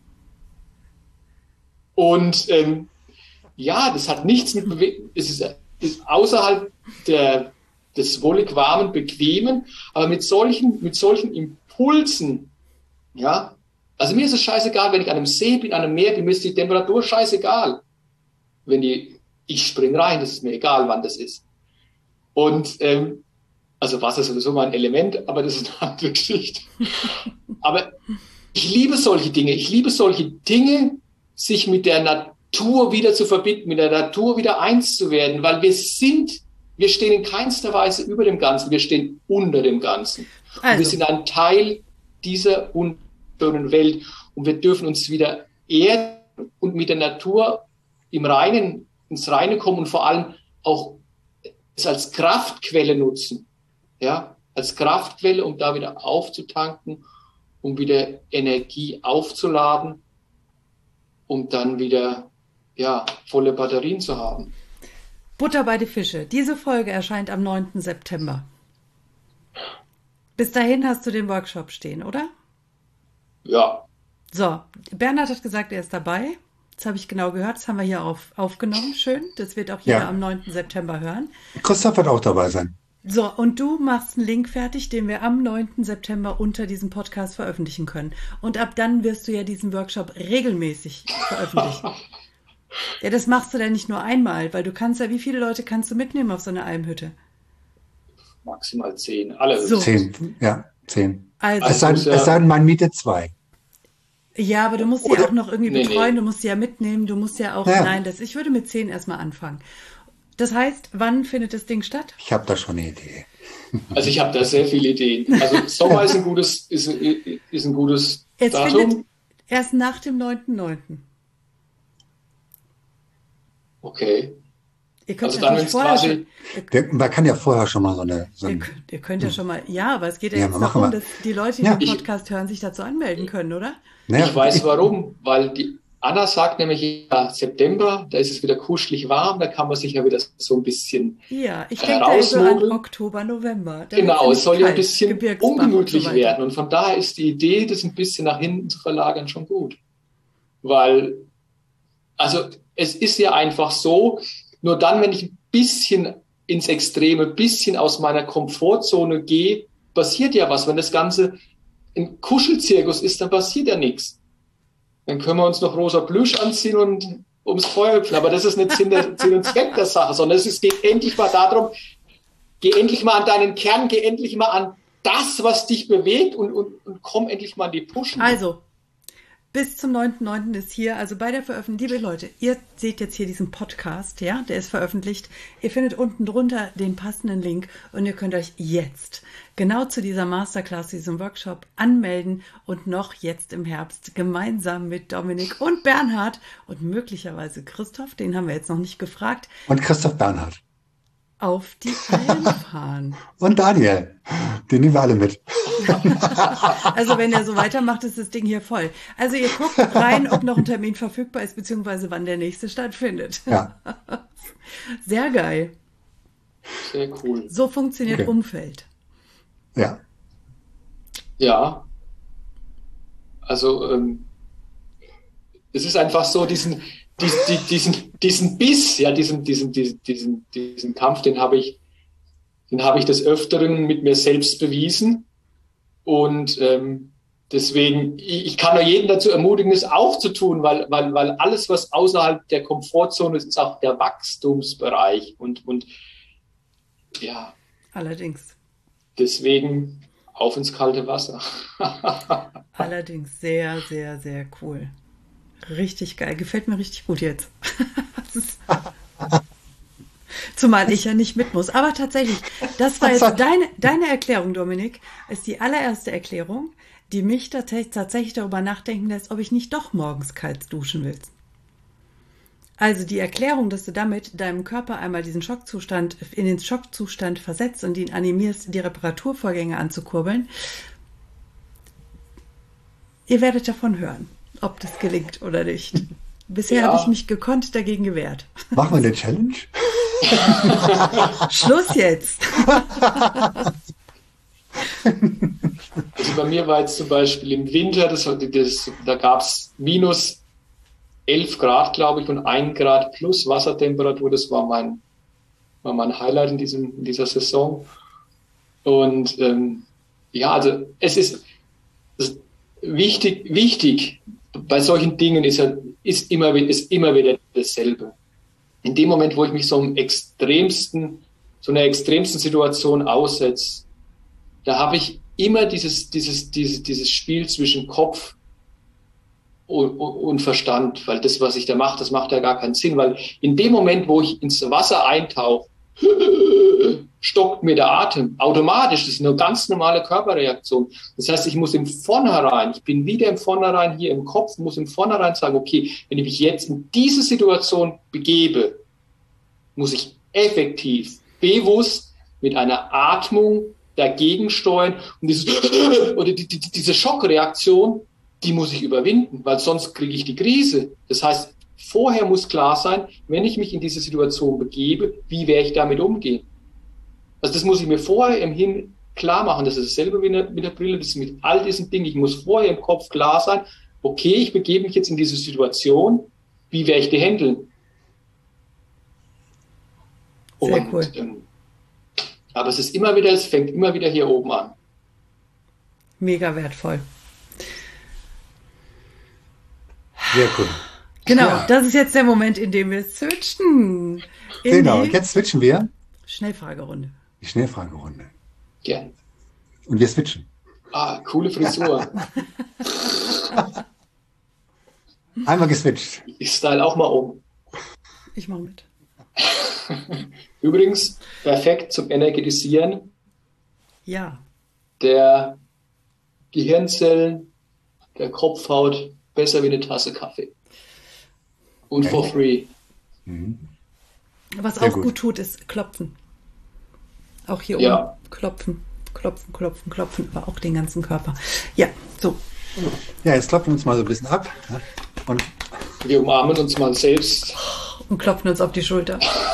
Speaker 2: Und ähm, ja, das hat nichts mit Bewegung, es ist, ist außerhalb der, des wollig warmen, bequemen, aber mit solchen, mit solchen Impulsen, ja, also mir ist es scheißegal, wenn ich an einem See bin, an einem Meer bin, mir ist die Temperatur scheißegal. Wenn die, ich spring rein, das ist mir egal, wann das ist. Und, ähm, also Wasser ist sowieso mal ein Element, aber das ist eine andere Geschichte. Aber ich liebe solche Dinge, ich liebe solche Dinge, sich mit der Natur wieder zu verbinden, mit der Natur wieder eins zu werden, weil wir sind, wir stehen in keinster Weise über dem Ganzen, wir stehen unter dem Ganzen. Also. Und wir sind ein Teil dieser unschönen Welt und wir dürfen uns wieder erden und mit der Natur im Reinen, ins Reine kommen und vor allem auch es als Kraftquelle nutzen, ja, als Kraftquelle, um da wieder aufzutanken, um wieder Energie aufzuladen, um dann wieder, ja, volle Batterien zu haben.
Speaker 1: Butter bei die Fische. Diese Folge erscheint am neunten September. Bis dahin hast du den Workshop stehen, oder?
Speaker 2: Ja.
Speaker 1: So, Bernhard hat gesagt, er ist dabei. Das habe ich genau gehört. Das haben wir hier auf, aufgenommen. Schön. Das wird auch jeder ja. am neunten September hören.
Speaker 3: Christoph wird auch dabei sein.
Speaker 1: So, und du machst einen Link fertig, den wir am neunten September unter diesem Podcast veröffentlichen können. Und ab dann wirst du ja diesen Workshop regelmäßig veröffentlichen. Ja, das machst du dann nicht nur einmal, weil du kannst ja, wie viele Leute kannst du mitnehmen auf so eine Almhütte?
Speaker 2: Maximal zehn, alle.
Speaker 3: So. Zehn, ja, zehn.
Speaker 1: Also,
Speaker 3: es sei, ja, es sei denn, man mietet zwei.
Speaker 1: Ja, aber du musst sie auch noch irgendwie nee, betreuen, nee. Du musst sie ja mitnehmen, du musst ja auch, ja. nein, das, ich würde mit zehn erstmal anfangen. Das heißt, wann findet das Ding statt?
Speaker 3: Ich habe da schon eine Idee.
Speaker 2: Also ich habe da sehr viele Ideen. Also Sommer ist ein gutes, ist, ist ein gutes
Speaker 1: Jetzt
Speaker 2: Datum.
Speaker 1: Findet erst nach dem neunten neunten
Speaker 2: Okay.
Speaker 1: Ihr könnt
Speaker 2: also
Speaker 1: ja
Speaker 2: dann,
Speaker 1: vorher
Speaker 2: quasi
Speaker 1: schon,
Speaker 3: man kann ja vorher schon mal so eine... So
Speaker 1: ihr,
Speaker 3: ein,
Speaker 1: könnt, ihr könnt ja schon mal... Ja, aber es geht ja,
Speaker 3: ja
Speaker 1: jetzt darum, dass die Leute, die
Speaker 3: ja.
Speaker 1: den Podcast ich, hören, sich dazu anmelden können, oder?
Speaker 2: Naja, ich weiß warum, weil die Anna sagt nämlich, ja, September, da ist es wieder kuschelig warm, da kann man sich ja wieder so ein bisschen
Speaker 1: Ja, ich denke da so an Oktober, November.
Speaker 2: Genau, es soll ja ein bisschen ungemütlich so werden. Und von daher ist die Idee, das ein bisschen nach hinten zu verlagern, schon gut. Weil, also es ist ja einfach so, nur dann, wenn ich ein bisschen ins Extreme, ein bisschen aus meiner Komfortzone gehe, passiert ja was. Wenn das Ganze ein Kuschelzirkus ist, dann passiert ja nichts. Dann können wir uns noch rosa Plüsch anziehen und ums Feuer hüpfen. Aber das ist nicht Sinn, der, Sinn und Zweck der Sache, sondern es ist, geht endlich mal darum, geh endlich mal an deinen Kern, geh endlich mal an das, was dich bewegt und, und, und komm endlich mal an die Pushen.
Speaker 1: Also, bis zum neunten neunten ist hier, also bei der Veröffentlichung, liebe Leute, ihr seht jetzt hier diesen Podcast, ja, der ist veröffentlicht. Ihr findet unten drunter den passenden Link und ihr könnt euch jetzt genau zu dieser Masterclass, diesem Workshop anmelden und noch jetzt im Herbst gemeinsam mit Dominik und Bernhard und möglicherweise Christoph, den haben wir jetzt noch nicht gefragt.
Speaker 3: Und Christoph Bernhard.
Speaker 1: Auf die Alm fahren.
Speaker 3: Und Daniel, den nehmen wir alle mit.
Speaker 1: Also wenn er so weitermacht, ist das Ding hier voll. Also ihr guckt rein, ob noch ein Termin verfügbar ist, beziehungsweise wann der nächste stattfindet.
Speaker 3: Ja.
Speaker 1: Sehr geil.
Speaker 2: Sehr cool.
Speaker 1: So funktioniert okay. Umfeld.
Speaker 3: Ja.
Speaker 2: Ja. Also ähm, es ist einfach so, diesen, diesen, diesen, diesen Biss, ja, diesen, diesen, diesen, diesen, diesen Kampf, den habe ich den habe ich des Öfteren mit mir selbst bewiesen. Und ähm, deswegen, ich, ich kann nur jeden dazu ermutigen, es auch zu tun, weil, weil, weil alles, was außerhalb der Komfortzone ist, ist auch der Wachstumsbereich. Und, und ja.
Speaker 1: Allerdings.
Speaker 2: Deswegen auf ins kalte Wasser.
Speaker 1: Allerdings sehr, sehr, sehr cool. Richtig geil. Gefällt mir richtig gut jetzt. Zumal ich ja nicht mit muss. Aber tatsächlich, das war jetzt deine, deine Erklärung, Dominik, ist die allererste Erklärung, die mich tatsächlich, tatsächlich darüber nachdenken lässt, ob ich nicht doch morgens kalt duschen will. Also die Erklärung, dass du damit deinem Körper einmal diesen Schockzustand, in den Schockzustand versetzt und ihn animierst, die Reparaturvorgänge anzukurbeln, ihr werdet davon hören, ob das gelingt oder nicht. Bisher ja. habe ich mich gekonnt dagegen gewehrt.
Speaker 3: Machen wir eine Challenge?
Speaker 1: Schluss jetzt.
Speaker 2: Also bei mir war jetzt zum Beispiel im Winter, das, das, da gab es minus elf Grad, glaube ich, und ein Grad plus Wassertemperatur. Das war mein, war mein Highlight in, diesem, in dieser Saison. Und ähm, ja, also es ist, es ist wichtig, wichtig bei solchen Dingen ist, ja, ist, immer, ist immer wieder dasselbe. In dem Moment, wo ich mich so einem extremsten, so einer extremsten Situation aussetze, da habe ich immer dieses, dieses, dieses, dieses Spiel zwischen Kopf und, und Verstand, weil das, was ich da mache, das macht ja gar keinen Sinn, weil in dem Moment, wo ich ins Wasser eintauche, stockt mir der Atem automatisch. Das ist eine ganz normale Körperreaktion. Das heißt, ich muss im Vornherein, ich bin wieder im Vornherein hier im Kopf, muss im Vornherein sagen, okay, wenn ich mich jetzt in diese Situation begebe, muss ich effektiv, bewusst mit einer Atmung dagegen steuern und dieses, oder die, die, diese Schockreaktion, die muss ich überwinden, weil sonst kriege ich die Krise. Das heißt, vorher muss klar sein, wenn ich mich in diese Situation begebe, wie werde ich damit umgehen? Also das muss ich mir vorher im Hin klar machen. Das ist dasselbe mit der, mit der Brille, das ist mit all diesen Dingen. Ich muss vorher im Kopf klar sein, okay, ich begebe mich jetzt in diese Situation, wie werde ich die handeln?
Speaker 1: Sehr
Speaker 2: Und,
Speaker 1: cool.
Speaker 2: Ähm, aber es ist immer wieder, es fängt immer wieder hier oben an.
Speaker 1: Mega wertvoll.
Speaker 3: Sehr cool.
Speaker 1: Genau,
Speaker 3: ja.
Speaker 1: Das ist jetzt der Moment, in dem wir switchen. In
Speaker 3: Genau, jetzt switchen wir.
Speaker 1: Schnellfragerunde.
Speaker 3: Die Schnellfragerunde.
Speaker 2: Gern.
Speaker 3: Und wir switchen.
Speaker 2: Ah, coole Frisur.
Speaker 3: Einmal geswitcht.
Speaker 2: Ich style auch mal um.
Speaker 1: Ich mache mit.
Speaker 2: Übrigens, perfekt zum Energetisieren
Speaker 1: Ja.
Speaker 2: der Gehirnzellen, der Kopfhaut, besser wie eine Tasse Kaffee. Und for free.
Speaker 3: Mhm.
Speaker 1: Was
Speaker 3: Sehr
Speaker 1: auch
Speaker 3: gut.
Speaker 1: gut tut, ist klopfen. Auch hier
Speaker 2: Ja.
Speaker 1: oben. Klopfen, klopfen, klopfen, klopfen, aber auch den ganzen Körper. Ja, so.
Speaker 3: Ja, jetzt klopfen wir uns mal so ein bisschen ab. Und
Speaker 2: Wir umarmen uns mal selbst.
Speaker 1: Und klopfen uns auf die Schulter.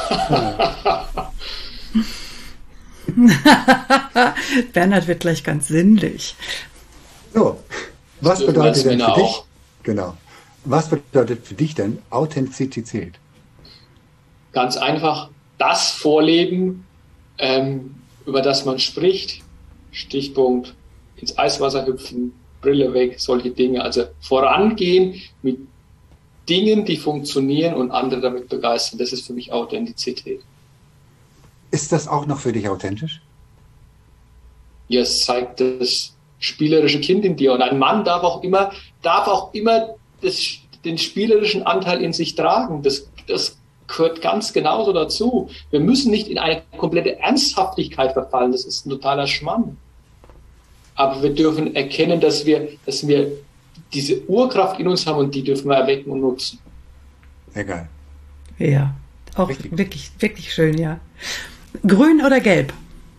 Speaker 1: Bernhard wird gleich ganz sinnlich.
Speaker 3: so, was
Speaker 2: dürfen
Speaker 3: bedeutet
Speaker 2: als
Speaker 3: denn für
Speaker 2: Männer
Speaker 3: dich?
Speaker 2: auch.
Speaker 3: Genau. Was bedeutet für dich denn Authentizität?
Speaker 2: Ganz einfach das Vorleben, ähm, über das man spricht. Stichpunkt ins Eiswasser hüpfen, Brille weg, solche Dinge. Also vorangehen mit Dingen, die funktionieren und andere damit begeistern. Das ist für mich Authentizität.
Speaker 3: Ist das auch noch für dich authentisch?
Speaker 2: Ja, es zeigt das spielerische Kind in dir. Und ein Mann darf auch immer, darf auch immer das, den spielerischen Anteil in sich tragen. Das, das gehört ganz genauso dazu. Wir müssen nicht in eine komplette Ernsthaftigkeit verfallen. Das ist ein totaler Schmarrn. Aber wir dürfen erkennen, dass wir, dass wir diese Urkraft in uns haben und die dürfen wir erwecken und nutzen.
Speaker 3: Sehr geil.
Speaker 1: Ja, auch
Speaker 3: Richtig.
Speaker 1: wirklich, wirklich schön, ja. Grün oder gelb?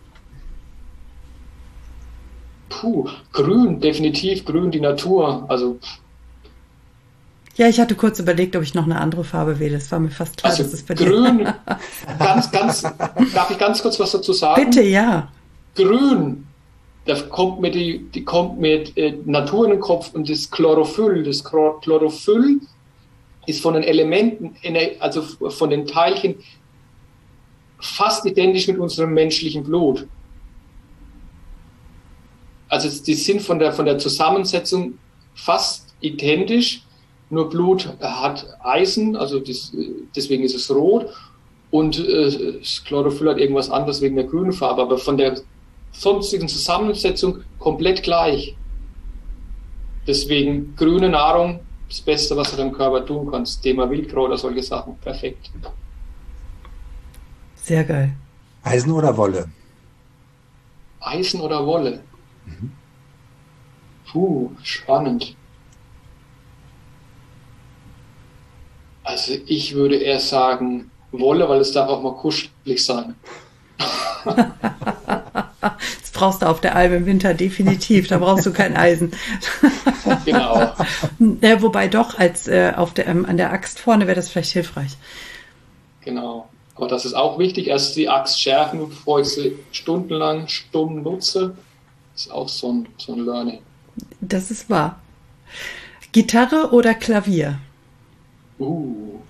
Speaker 2: Puh, grün, definitiv grün, die Natur. Also,
Speaker 1: Ja, ich hatte kurz überlegt, ob ich noch eine andere Farbe wähle. Es war mir fast klar,
Speaker 2: also
Speaker 1: dass es bei dir...
Speaker 2: grün, ganz, ganz, darf ich ganz kurz was dazu sagen?
Speaker 1: Bitte, ja.
Speaker 2: Grün, da kommt mir die, die kommt mir äh, Natur in den Kopf und das Chlorophyll. Das Chlor- Chlorophyll ist von den Elementen, ener- also von den Teilchen fast identisch mit unserem menschlichen Blut. Also die sind von der, von der Zusammensetzung fast identisch, nur Blut hat Eisen, also das, deswegen ist es rot, und äh, das Chlorophyll hat irgendwas anderes wegen der grünen Farbe, aber von der sonstigen Zusammensetzung komplett gleich. Deswegen grüne Nahrung, das Beste, was du deinem Körper tun kannst. Thema Wildkräuter, solche Sachen, perfekt.
Speaker 1: Sehr geil.
Speaker 3: Eisen oder Wolle?
Speaker 2: Eisen oder Wolle? Mhm. Puh, spannend. Also ich würde eher sagen Wolle, weil es darf auch mal kuschelig sein.
Speaker 1: Das brauchst du auf der Alm im Winter definitiv, da brauchst du kein Eisen.
Speaker 2: Genau.
Speaker 1: Ja, wobei doch, als äh, auf der, ähm, an der Axt vorne wäre das vielleicht hilfreich.
Speaker 2: Genau. Aber das ist auch wichtig, erst die Axt schärfen, bevor ich sie stundenlang stumm nutze. Das ist auch so ein, so ein Learning.
Speaker 1: Das ist wahr. Gitarre oder Klavier?
Speaker 2: Uh.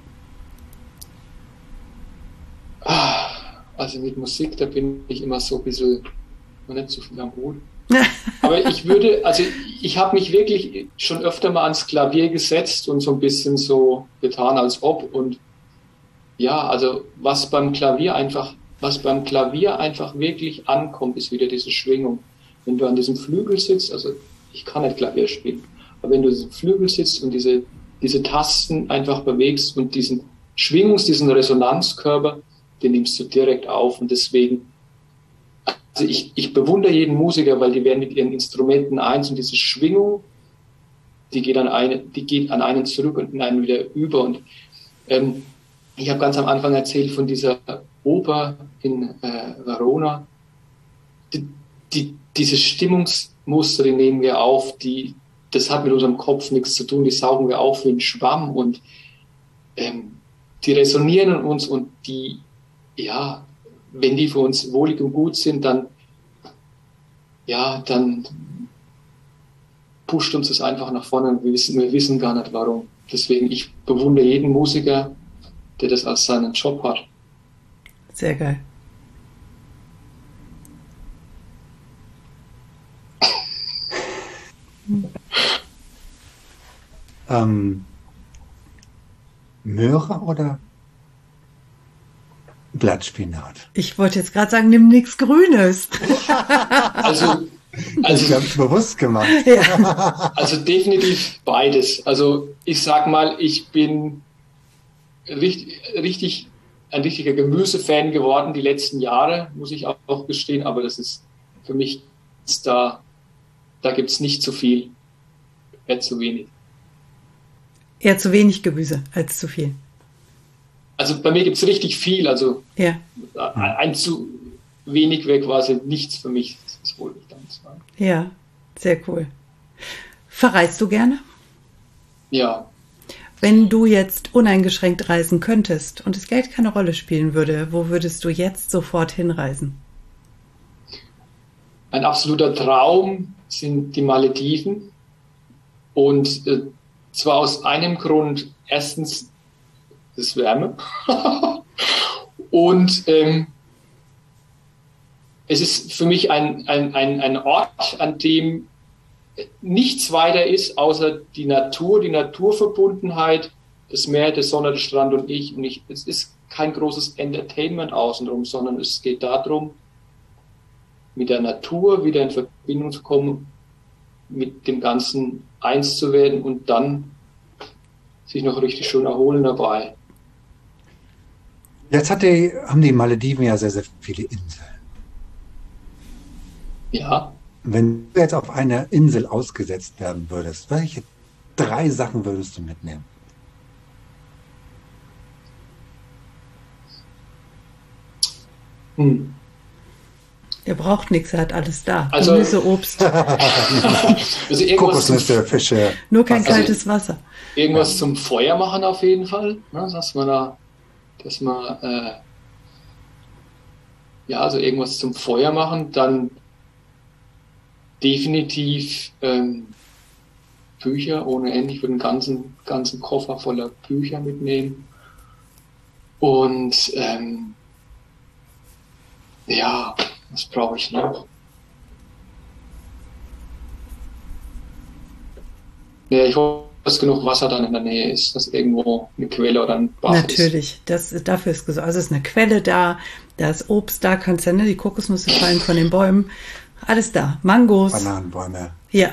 Speaker 2: Ah, also mit Musik, da bin ich immer so ein bisschen, noch nicht so viel am Hut. Aber ich würde, also ich habe mich wirklich schon öfter mal ans Klavier gesetzt und so ein bisschen so getan, als ob. Und ja, also was beim Klavier einfach, was beim Klavier einfach wirklich ankommt, ist wieder diese Schwingung. Wenn du an diesem Flügel sitzt, also ich kann nicht Klavier spielen, aber wenn du an diesem Flügel sitzt und diese, diese Tasten einfach bewegst und diesen Schwingungs-, diesen Resonanzkörper, den nimmst du direkt auf. Und deswegen, also ich, ich bewundere jeden Musiker, weil die werden mit ihren Instrumenten eins und diese Schwingung, die geht an einen, die geht an einen zurück und in einen wieder über. Und ähm, ich habe ganz am Anfang erzählt von dieser Oper in äh, Verona. Die, die, diese Stimmungsmuster, die nehmen wir auf, die, das hat mit unserem Kopf nichts zu tun, die saugen wir auf wie ein Schwamm und ähm, die resonieren in uns und die, ja, wenn die für uns wohlig und gut sind, dann, ja, dann pusht uns das einfach nach vorne und wir wissen, wir wissen gar nicht warum. Deswegen, ich bewundere jeden Musiker, der das als seinen Job hat.
Speaker 1: Sehr geil.
Speaker 3: ähm, Möhre oder Blattspinat?
Speaker 1: Ich wollte jetzt gerade sagen, nimm nichts Grünes.
Speaker 2: Also, also
Speaker 3: ich habe bewusst gemacht.
Speaker 1: Ja.
Speaker 2: Also definitiv beides. Also ich sag mal, ich bin richtig, richtig ein richtiger Gemüsefan geworden die letzten Jahre, muss ich auch gestehen, aber das ist für mich da, da gibt es nicht zu viel, eher zu wenig.
Speaker 1: Eher zu wenig Gemüse als zu viel.
Speaker 2: Also bei mir gibt es richtig viel, also
Speaker 1: ja.
Speaker 2: ein zu wenig wäre quasi nichts für mich, das ist wohl nicht ganz.
Speaker 1: Ja, sehr cool. Verreist du gerne?
Speaker 2: Ja.
Speaker 1: Wenn du jetzt uneingeschränkt reisen könntest und das Geld keine Rolle spielen würde, wo würdest du jetzt sofort hinreisen?
Speaker 2: Ein absoluter Traum sind die Malediven. Und äh, zwar aus einem Grund. Erstens, das Wärme. Und ähm, es ist für mich ein, ein, ein, ein Ort, an dem nichts weiter ist, außer die Natur, die Naturverbundenheit, das Meer, die Sonne, der Strand und ich. Und ich, es ist kein großes Entertainment außenrum, sondern es geht darum, mit der Natur wieder in Verbindung zu kommen, mit dem Ganzen eins zu werden und dann sich noch richtig schön erholen dabei.
Speaker 3: Jetzt hat die, haben die Malediven ja sehr, sehr viele Inseln.
Speaker 2: Ja.
Speaker 3: Wenn du jetzt auf einer Insel ausgesetzt werden würdest, welche drei Sachen würdest du mitnehmen?
Speaker 2: Hm.
Speaker 1: Er braucht nichts, er hat alles da.
Speaker 2: Also,
Speaker 1: Gemüse, Obst.
Speaker 2: Also
Speaker 3: Kokosnüsse, Fische.
Speaker 1: Nur kein
Speaker 3: Wasser.
Speaker 1: kaltes Wasser.
Speaker 2: Irgendwas zum Feuer machen auf jeden Fall, ne, dass man da, dass man, äh, ja, also irgendwas zum Feuer machen, dann definitiv ähm, Bücher ohne Ende. Ich würde einen ganzen, ganzen Koffer voller Bücher mitnehmen. Und ähm, Ja, was brauche ich noch? Ja, ich hoffe, dass genug Wasser dann in der Nähe ist, dass irgendwo eine Quelle oder ein Bach ist.
Speaker 1: Natürlich, das, dafür ist gesorgt. Also ist eine Quelle da, da ist Obst da, kannst ja, ne, die Kokosnüsse fallen von den Bäumen, alles da. Mangos.
Speaker 3: Bananenbäume.
Speaker 1: Ja.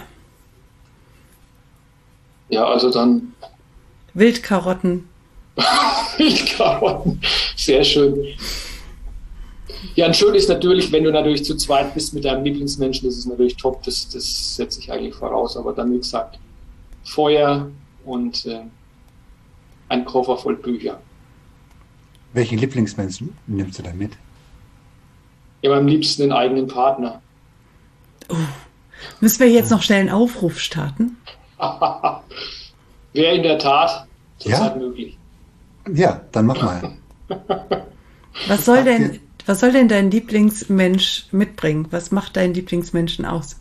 Speaker 2: Ja, also dann
Speaker 1: Wildkarotten.
Speaker 2: Wildkarotten, sehr schön. Ja, und schön ist natürlich, wenn du natürlich zu zweit bist mit deinem Lieblingsmenschen, das ist natürlich top, das, das setze ich eigentlich voraus, aber dann, wie gesagt, Feuer und äh, ein Koffer voll Bücher.
Speaker 3: Welchen Lieblingsmenschen nimmst du da mit?
Speaker 2: Ja, am liebsten den eigenen Partner.
Speaker 1: Oh. Müssen wir jetzt noch schnell einen Aufruf starten?
Speaker 2: Wäre in der Tat zurzeit
Speaker 3: Ja?
Speaker 2: möglich.
Speaker 3: Ja, dann mach mal.
Speaker 1: Was soll denn, was soll denn dein Lieblingsmensch mitbringen? Was macht deinen Lieblingsmenschen aus?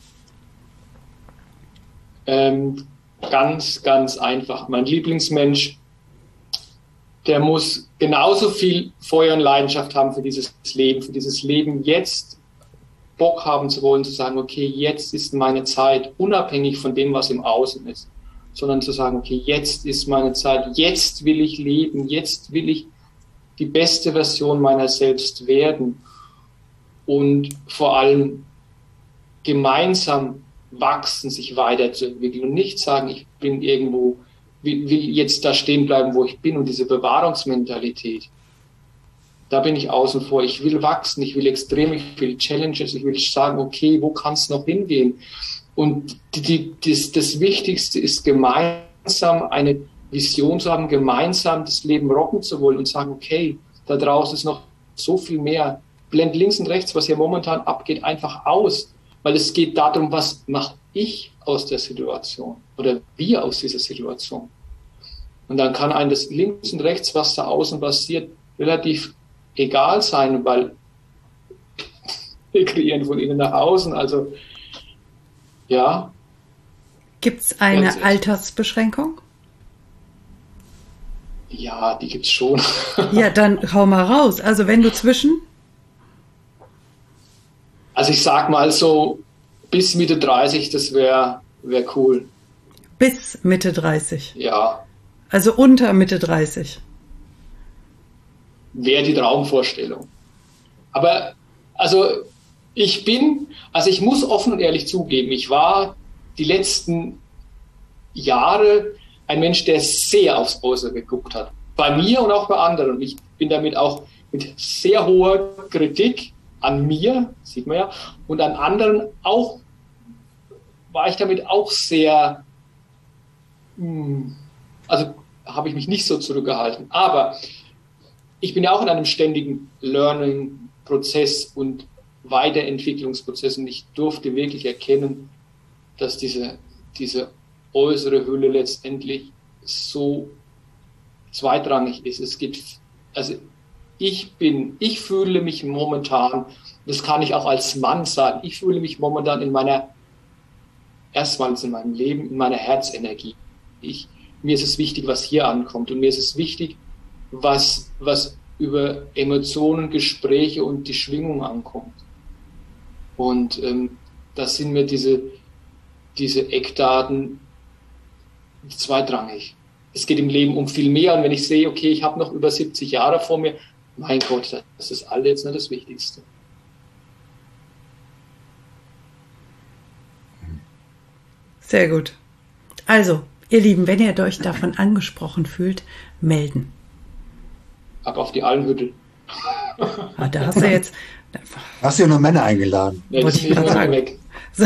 Speaker 2: Ähm, ganz, ganz einfach. Mein Lieblingsmensch, der muss genauso viel Feuer und Leidenschaft haben für dieses Leben, für dieses Leben jetzt Bock haben zu wollen, zu sagen, okay, jetzt ist meine Zeit, unabhängig von dem, was im Außen ist, sondern zu sagen, okay, jetzt ist meine Zeit, jetzt will ich leben, jetzt will ich die beste Version meiner selbst werden und vor allem gemeinsam wachsen, sich weiterzuentwickeln und nicht sagen, ich bin irgendwo, will, will jetzt da stehen bleiben, wo ich bin und diese Bewahrungsmentalität. Da bin ich außen vor. Ich will wachsen, ich will extrem, ich will Challenges, ich will sagen, okay, wo kann es noch hingehen? Und die, die, das, das Wichtigste ist, gemeinsam eine Vision zu haben, gemeinsam das Leben rocken zu wollen und sagen, okay, da draußen ist noch so viel mehr. Blend links und rechts, was hier momentan abgeht, einfach aus. Weil es geht darum, was mache ich aus der Situation oder wir aus dieser Situation. Und dann kann einem das links und rechts, was da außen passiert, relativ egal sein, weil wir kreieren von innen nach außen. Also, ja.
Speaker 1: Gibt es eine Altersbeschränkung?
Speaker 2: Ja, die gibt's schon.
Speaker 1: Ja, dann hau mal raus. Also wenn du zwischen?
Speaker 2: Also ich sag mal so, bis Mitte dreißig, das wäre wär cool.
Speaker 1: Bis Mitte dreißig?
Speaker 2: Ja.
Speaker 1: Also unter Mitte dreißig?
Speaker 2: Wäre die Traumvorstellung. Aber, also, ich bin, also ich muss offen und ehrlich zugeben, ich war die letzten Jahre ein Mensch, der sehr aufs Äußere geguckt hat. Bei mir und auch bei anderen. Und ich bin damit auch mit sehr hoher Kritik an mir, sieht man ja, und an anderen auch, war ich damit auch sehr, also habe ich mich nicht so zurückgehalten. Aber ich bin ja auch in einem ständigen Learning-Prozess und Weiterentwicklungsprozess und ich durfte wirklich erkennen, dass diese, diese äußere Hülle letztendlich so zweitrangig ist. Es geht, also ich bin, ich fühle mich momentan, das kann ich auch als Mann sagen, ich fühle mich momentan in meiner, erstmals in meinem Leben, in meiner Herzenergie. Ich, mir ist es wichtig, was hier ankommt und mir ist es wichtig, was, was über Emotionen, Gespräche und die Schwingung ankommt. Und ähm, das sind mir diese, diese Eckdaten zweitrangig. Es geht im Leben um viel mehr und wenn ich sehe, okay, ich habe noch über siebzig Jahre vor mir, mein Gott, das ist alles jetzt nicht das Wichtigste.
Speaker 1: Sehr gut. Also, ihr Lieben, wenn ihr euch davon angesprochen fühlt, melden.
Speaker 2: Ab auf die Almhütte.
Speaker 1: Ah, da hast du jetzt...
Speaker 3: Hast du ja nur Männer eingeladen?
Speaker 2: Ja,
Speaker 1: Wollte ich gerade sagen.
Speaker 2: Weg.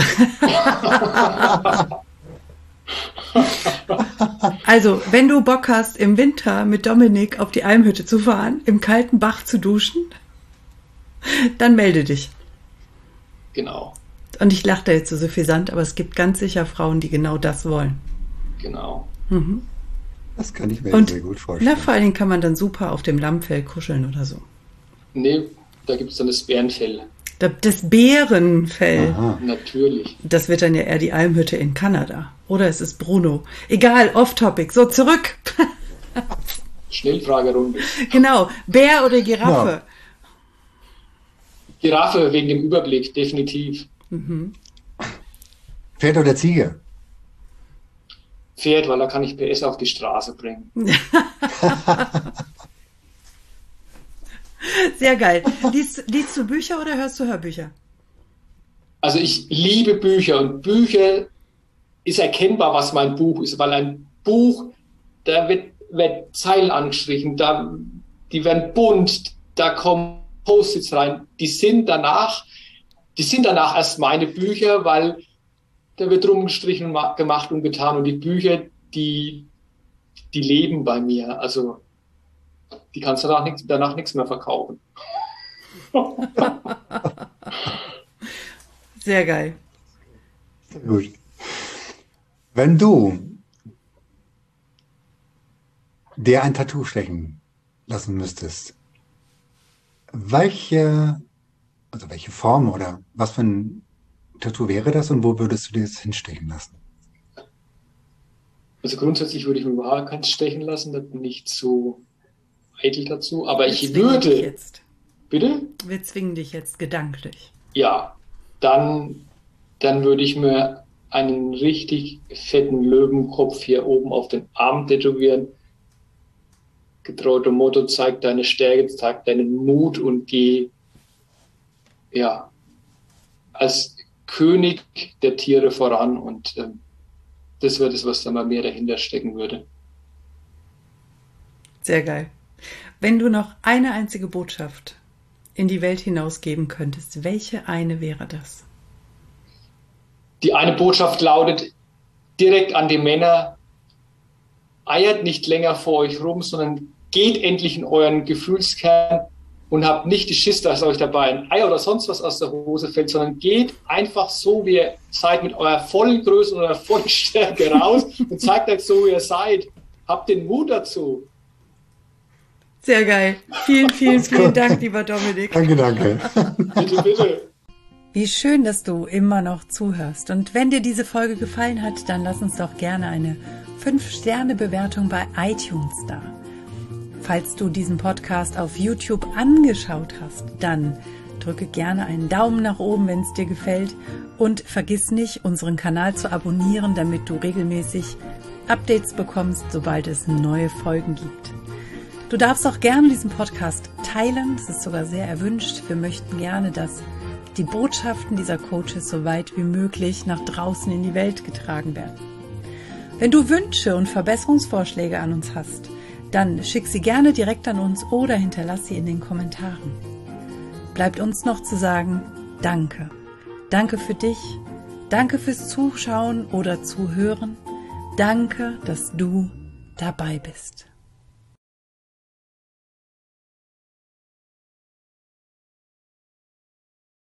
Speaker 1: Also, wenn du Bock hast, im Winter mit Dominik auf die Almhütte zu fahren, im kalten Bach zu duschen, dann melde dich.
Speaker 2: Genau.
Speaker 1: Und ich lache da jetzt so suffisant, aber es gibt ganz sicher Frauen, die genau das wollen.
Speaker 2: Genau.
Speaker 1: Mhm.
Speaker 3: Das kann ich mir
Speaker 1: Und,
Speaker 3: sehr gut vorstellen.
Speaker 1: Na, vor allen Dingen kann man dann super auf dem Lammfell kuscheln oder so.
Speaker 2: Nee, da gibt es dann das Bärenfell.
Speaker 1: Das Bärenfell.
Speaker 3: Aha.
Speaker 2: Natürlich.
Speaker 1: Das wird dann ja eher die Almhütte in Kanada. Oder es ist Bruno. Egal, off-topic. So, zurück.
Speaker 2: Schnellfragerunde.
Speaker 1: Genau, Bär oder Giraffe?
Speaker 3: Ja.
Speaker 2: Giraffe wegen dem Überblick, definitiv.
Speaker 1: Mhm.
Speaker 3: Pferd oder Ziege?
Speaker 2: Pferd, weil da kann ich P S auf die Straße bringen.
Speaker 1: Sehr geil. Liest, liest du Bücher oder hörst du Hörbücher?
Speaker 2: Also ich liebe Bücher und Bücher ist erkennbar, was mein Buch ist, weil ein Buch, da wird, wird Zeilen angestrichen, da, die werden bunt, da kommen Post-its rein, die sind danach, die sind danach erst meine Bücher, weil da wird rumgestrichen und gemacht und getan und die Bücher, die, die leben bei mir, also die kannst du danach nichts, danach nichts mehr verkaufen.
Speaker 1: Sehr geil.
Speaker 3: Sehr gut. Wenn du dir ein Tattoo stechen lassen müsstest, welche, also welche Form oder was für ein Tattoo wäre das und wo würdest du dir das hinstechen lassen?
Speaker 2: Also grundsätzlich würde ich mir überhaupt keins stechen lassen, da bin ich zu eitel dazu, aber
Speaker 1: Wir
Speaker 2: ich
Speaker 1: zwingen
Speaker 2: würde...
Speaker 1: dich jetzt.
Speaker 2: Bitte?
Speaker 1: Wir zwingen dich jetzt gedanklich.
Speaker 2: Ja, dann, dann würde ich mir einen richtig fetten Löwenkopf hier oben auf den Arm tätowieren. Getraute Motto, zeig deine Stärke, zeig deinen Mut und geh, ja, als König der Tiere voran und ähm, das wäre das, was da mal mehr dahinter stecken würde.
Speaker 1: Sehr geil. Wenn du noch eine einzige Botschaft in die Welt hinausgeben könntest, welche eine wäre das?
Speaker 2: Die eine Botschaft lautet direkt an die Männer, eiert nicht länger vor euch rum, sondern geht endlich in euren Gefühlskern und habt nicht die Schiss, dass euch dabei ein Ei oder sonst was aus der Hose fällt, sondern geht einfach so, wie ihr seid, mit eurer vollen Größe und eurer vollen Stärke raus und zeigt euch so, wie ihr seid. Habt den Mut dazu.
Speaker 1: Sehr geil. Vielen, vielen, vielen Dank, lieber Dominik.
Speaker 3: Danke, danke.
Speaker 2: Bitte, bitte.
Speaker 1: Wie schön, dass du immer noch zuhörst. Und wenn dir diese Folge gefallen hat, dann lass uns doch gerne eine fünf Sterne Bewertung bei iTunes da. Falls du diesen Podcast auf YouTube angeschaut hast, dann drücke gerne einen Daumen nach oben, wenn es dir gefällt. Und vergiss nicht, unseren Kanal zu abonnieren, damit du regelmäßig Updates bekommst, sobald es neue Folgen gibt. Du darfst auch gerne diesen Podcast teilen, das ist sogar sehr erwünscht. Wir möchten gerne, dass die Botschaften dieser Coaches so weit wie möglich nach draußen in die Welt getragen werden. Wenn du Wünsche und Verbesserungsvorschläge an uns hast, dann schick sie gerne direkt an uns oder hinterlass sie in den Kommentaren. Bleibt uns noch zu sagen, danke. Danke für dich, danke fürs Zuschauen oder Zuhören, danke, dass du dabei bist.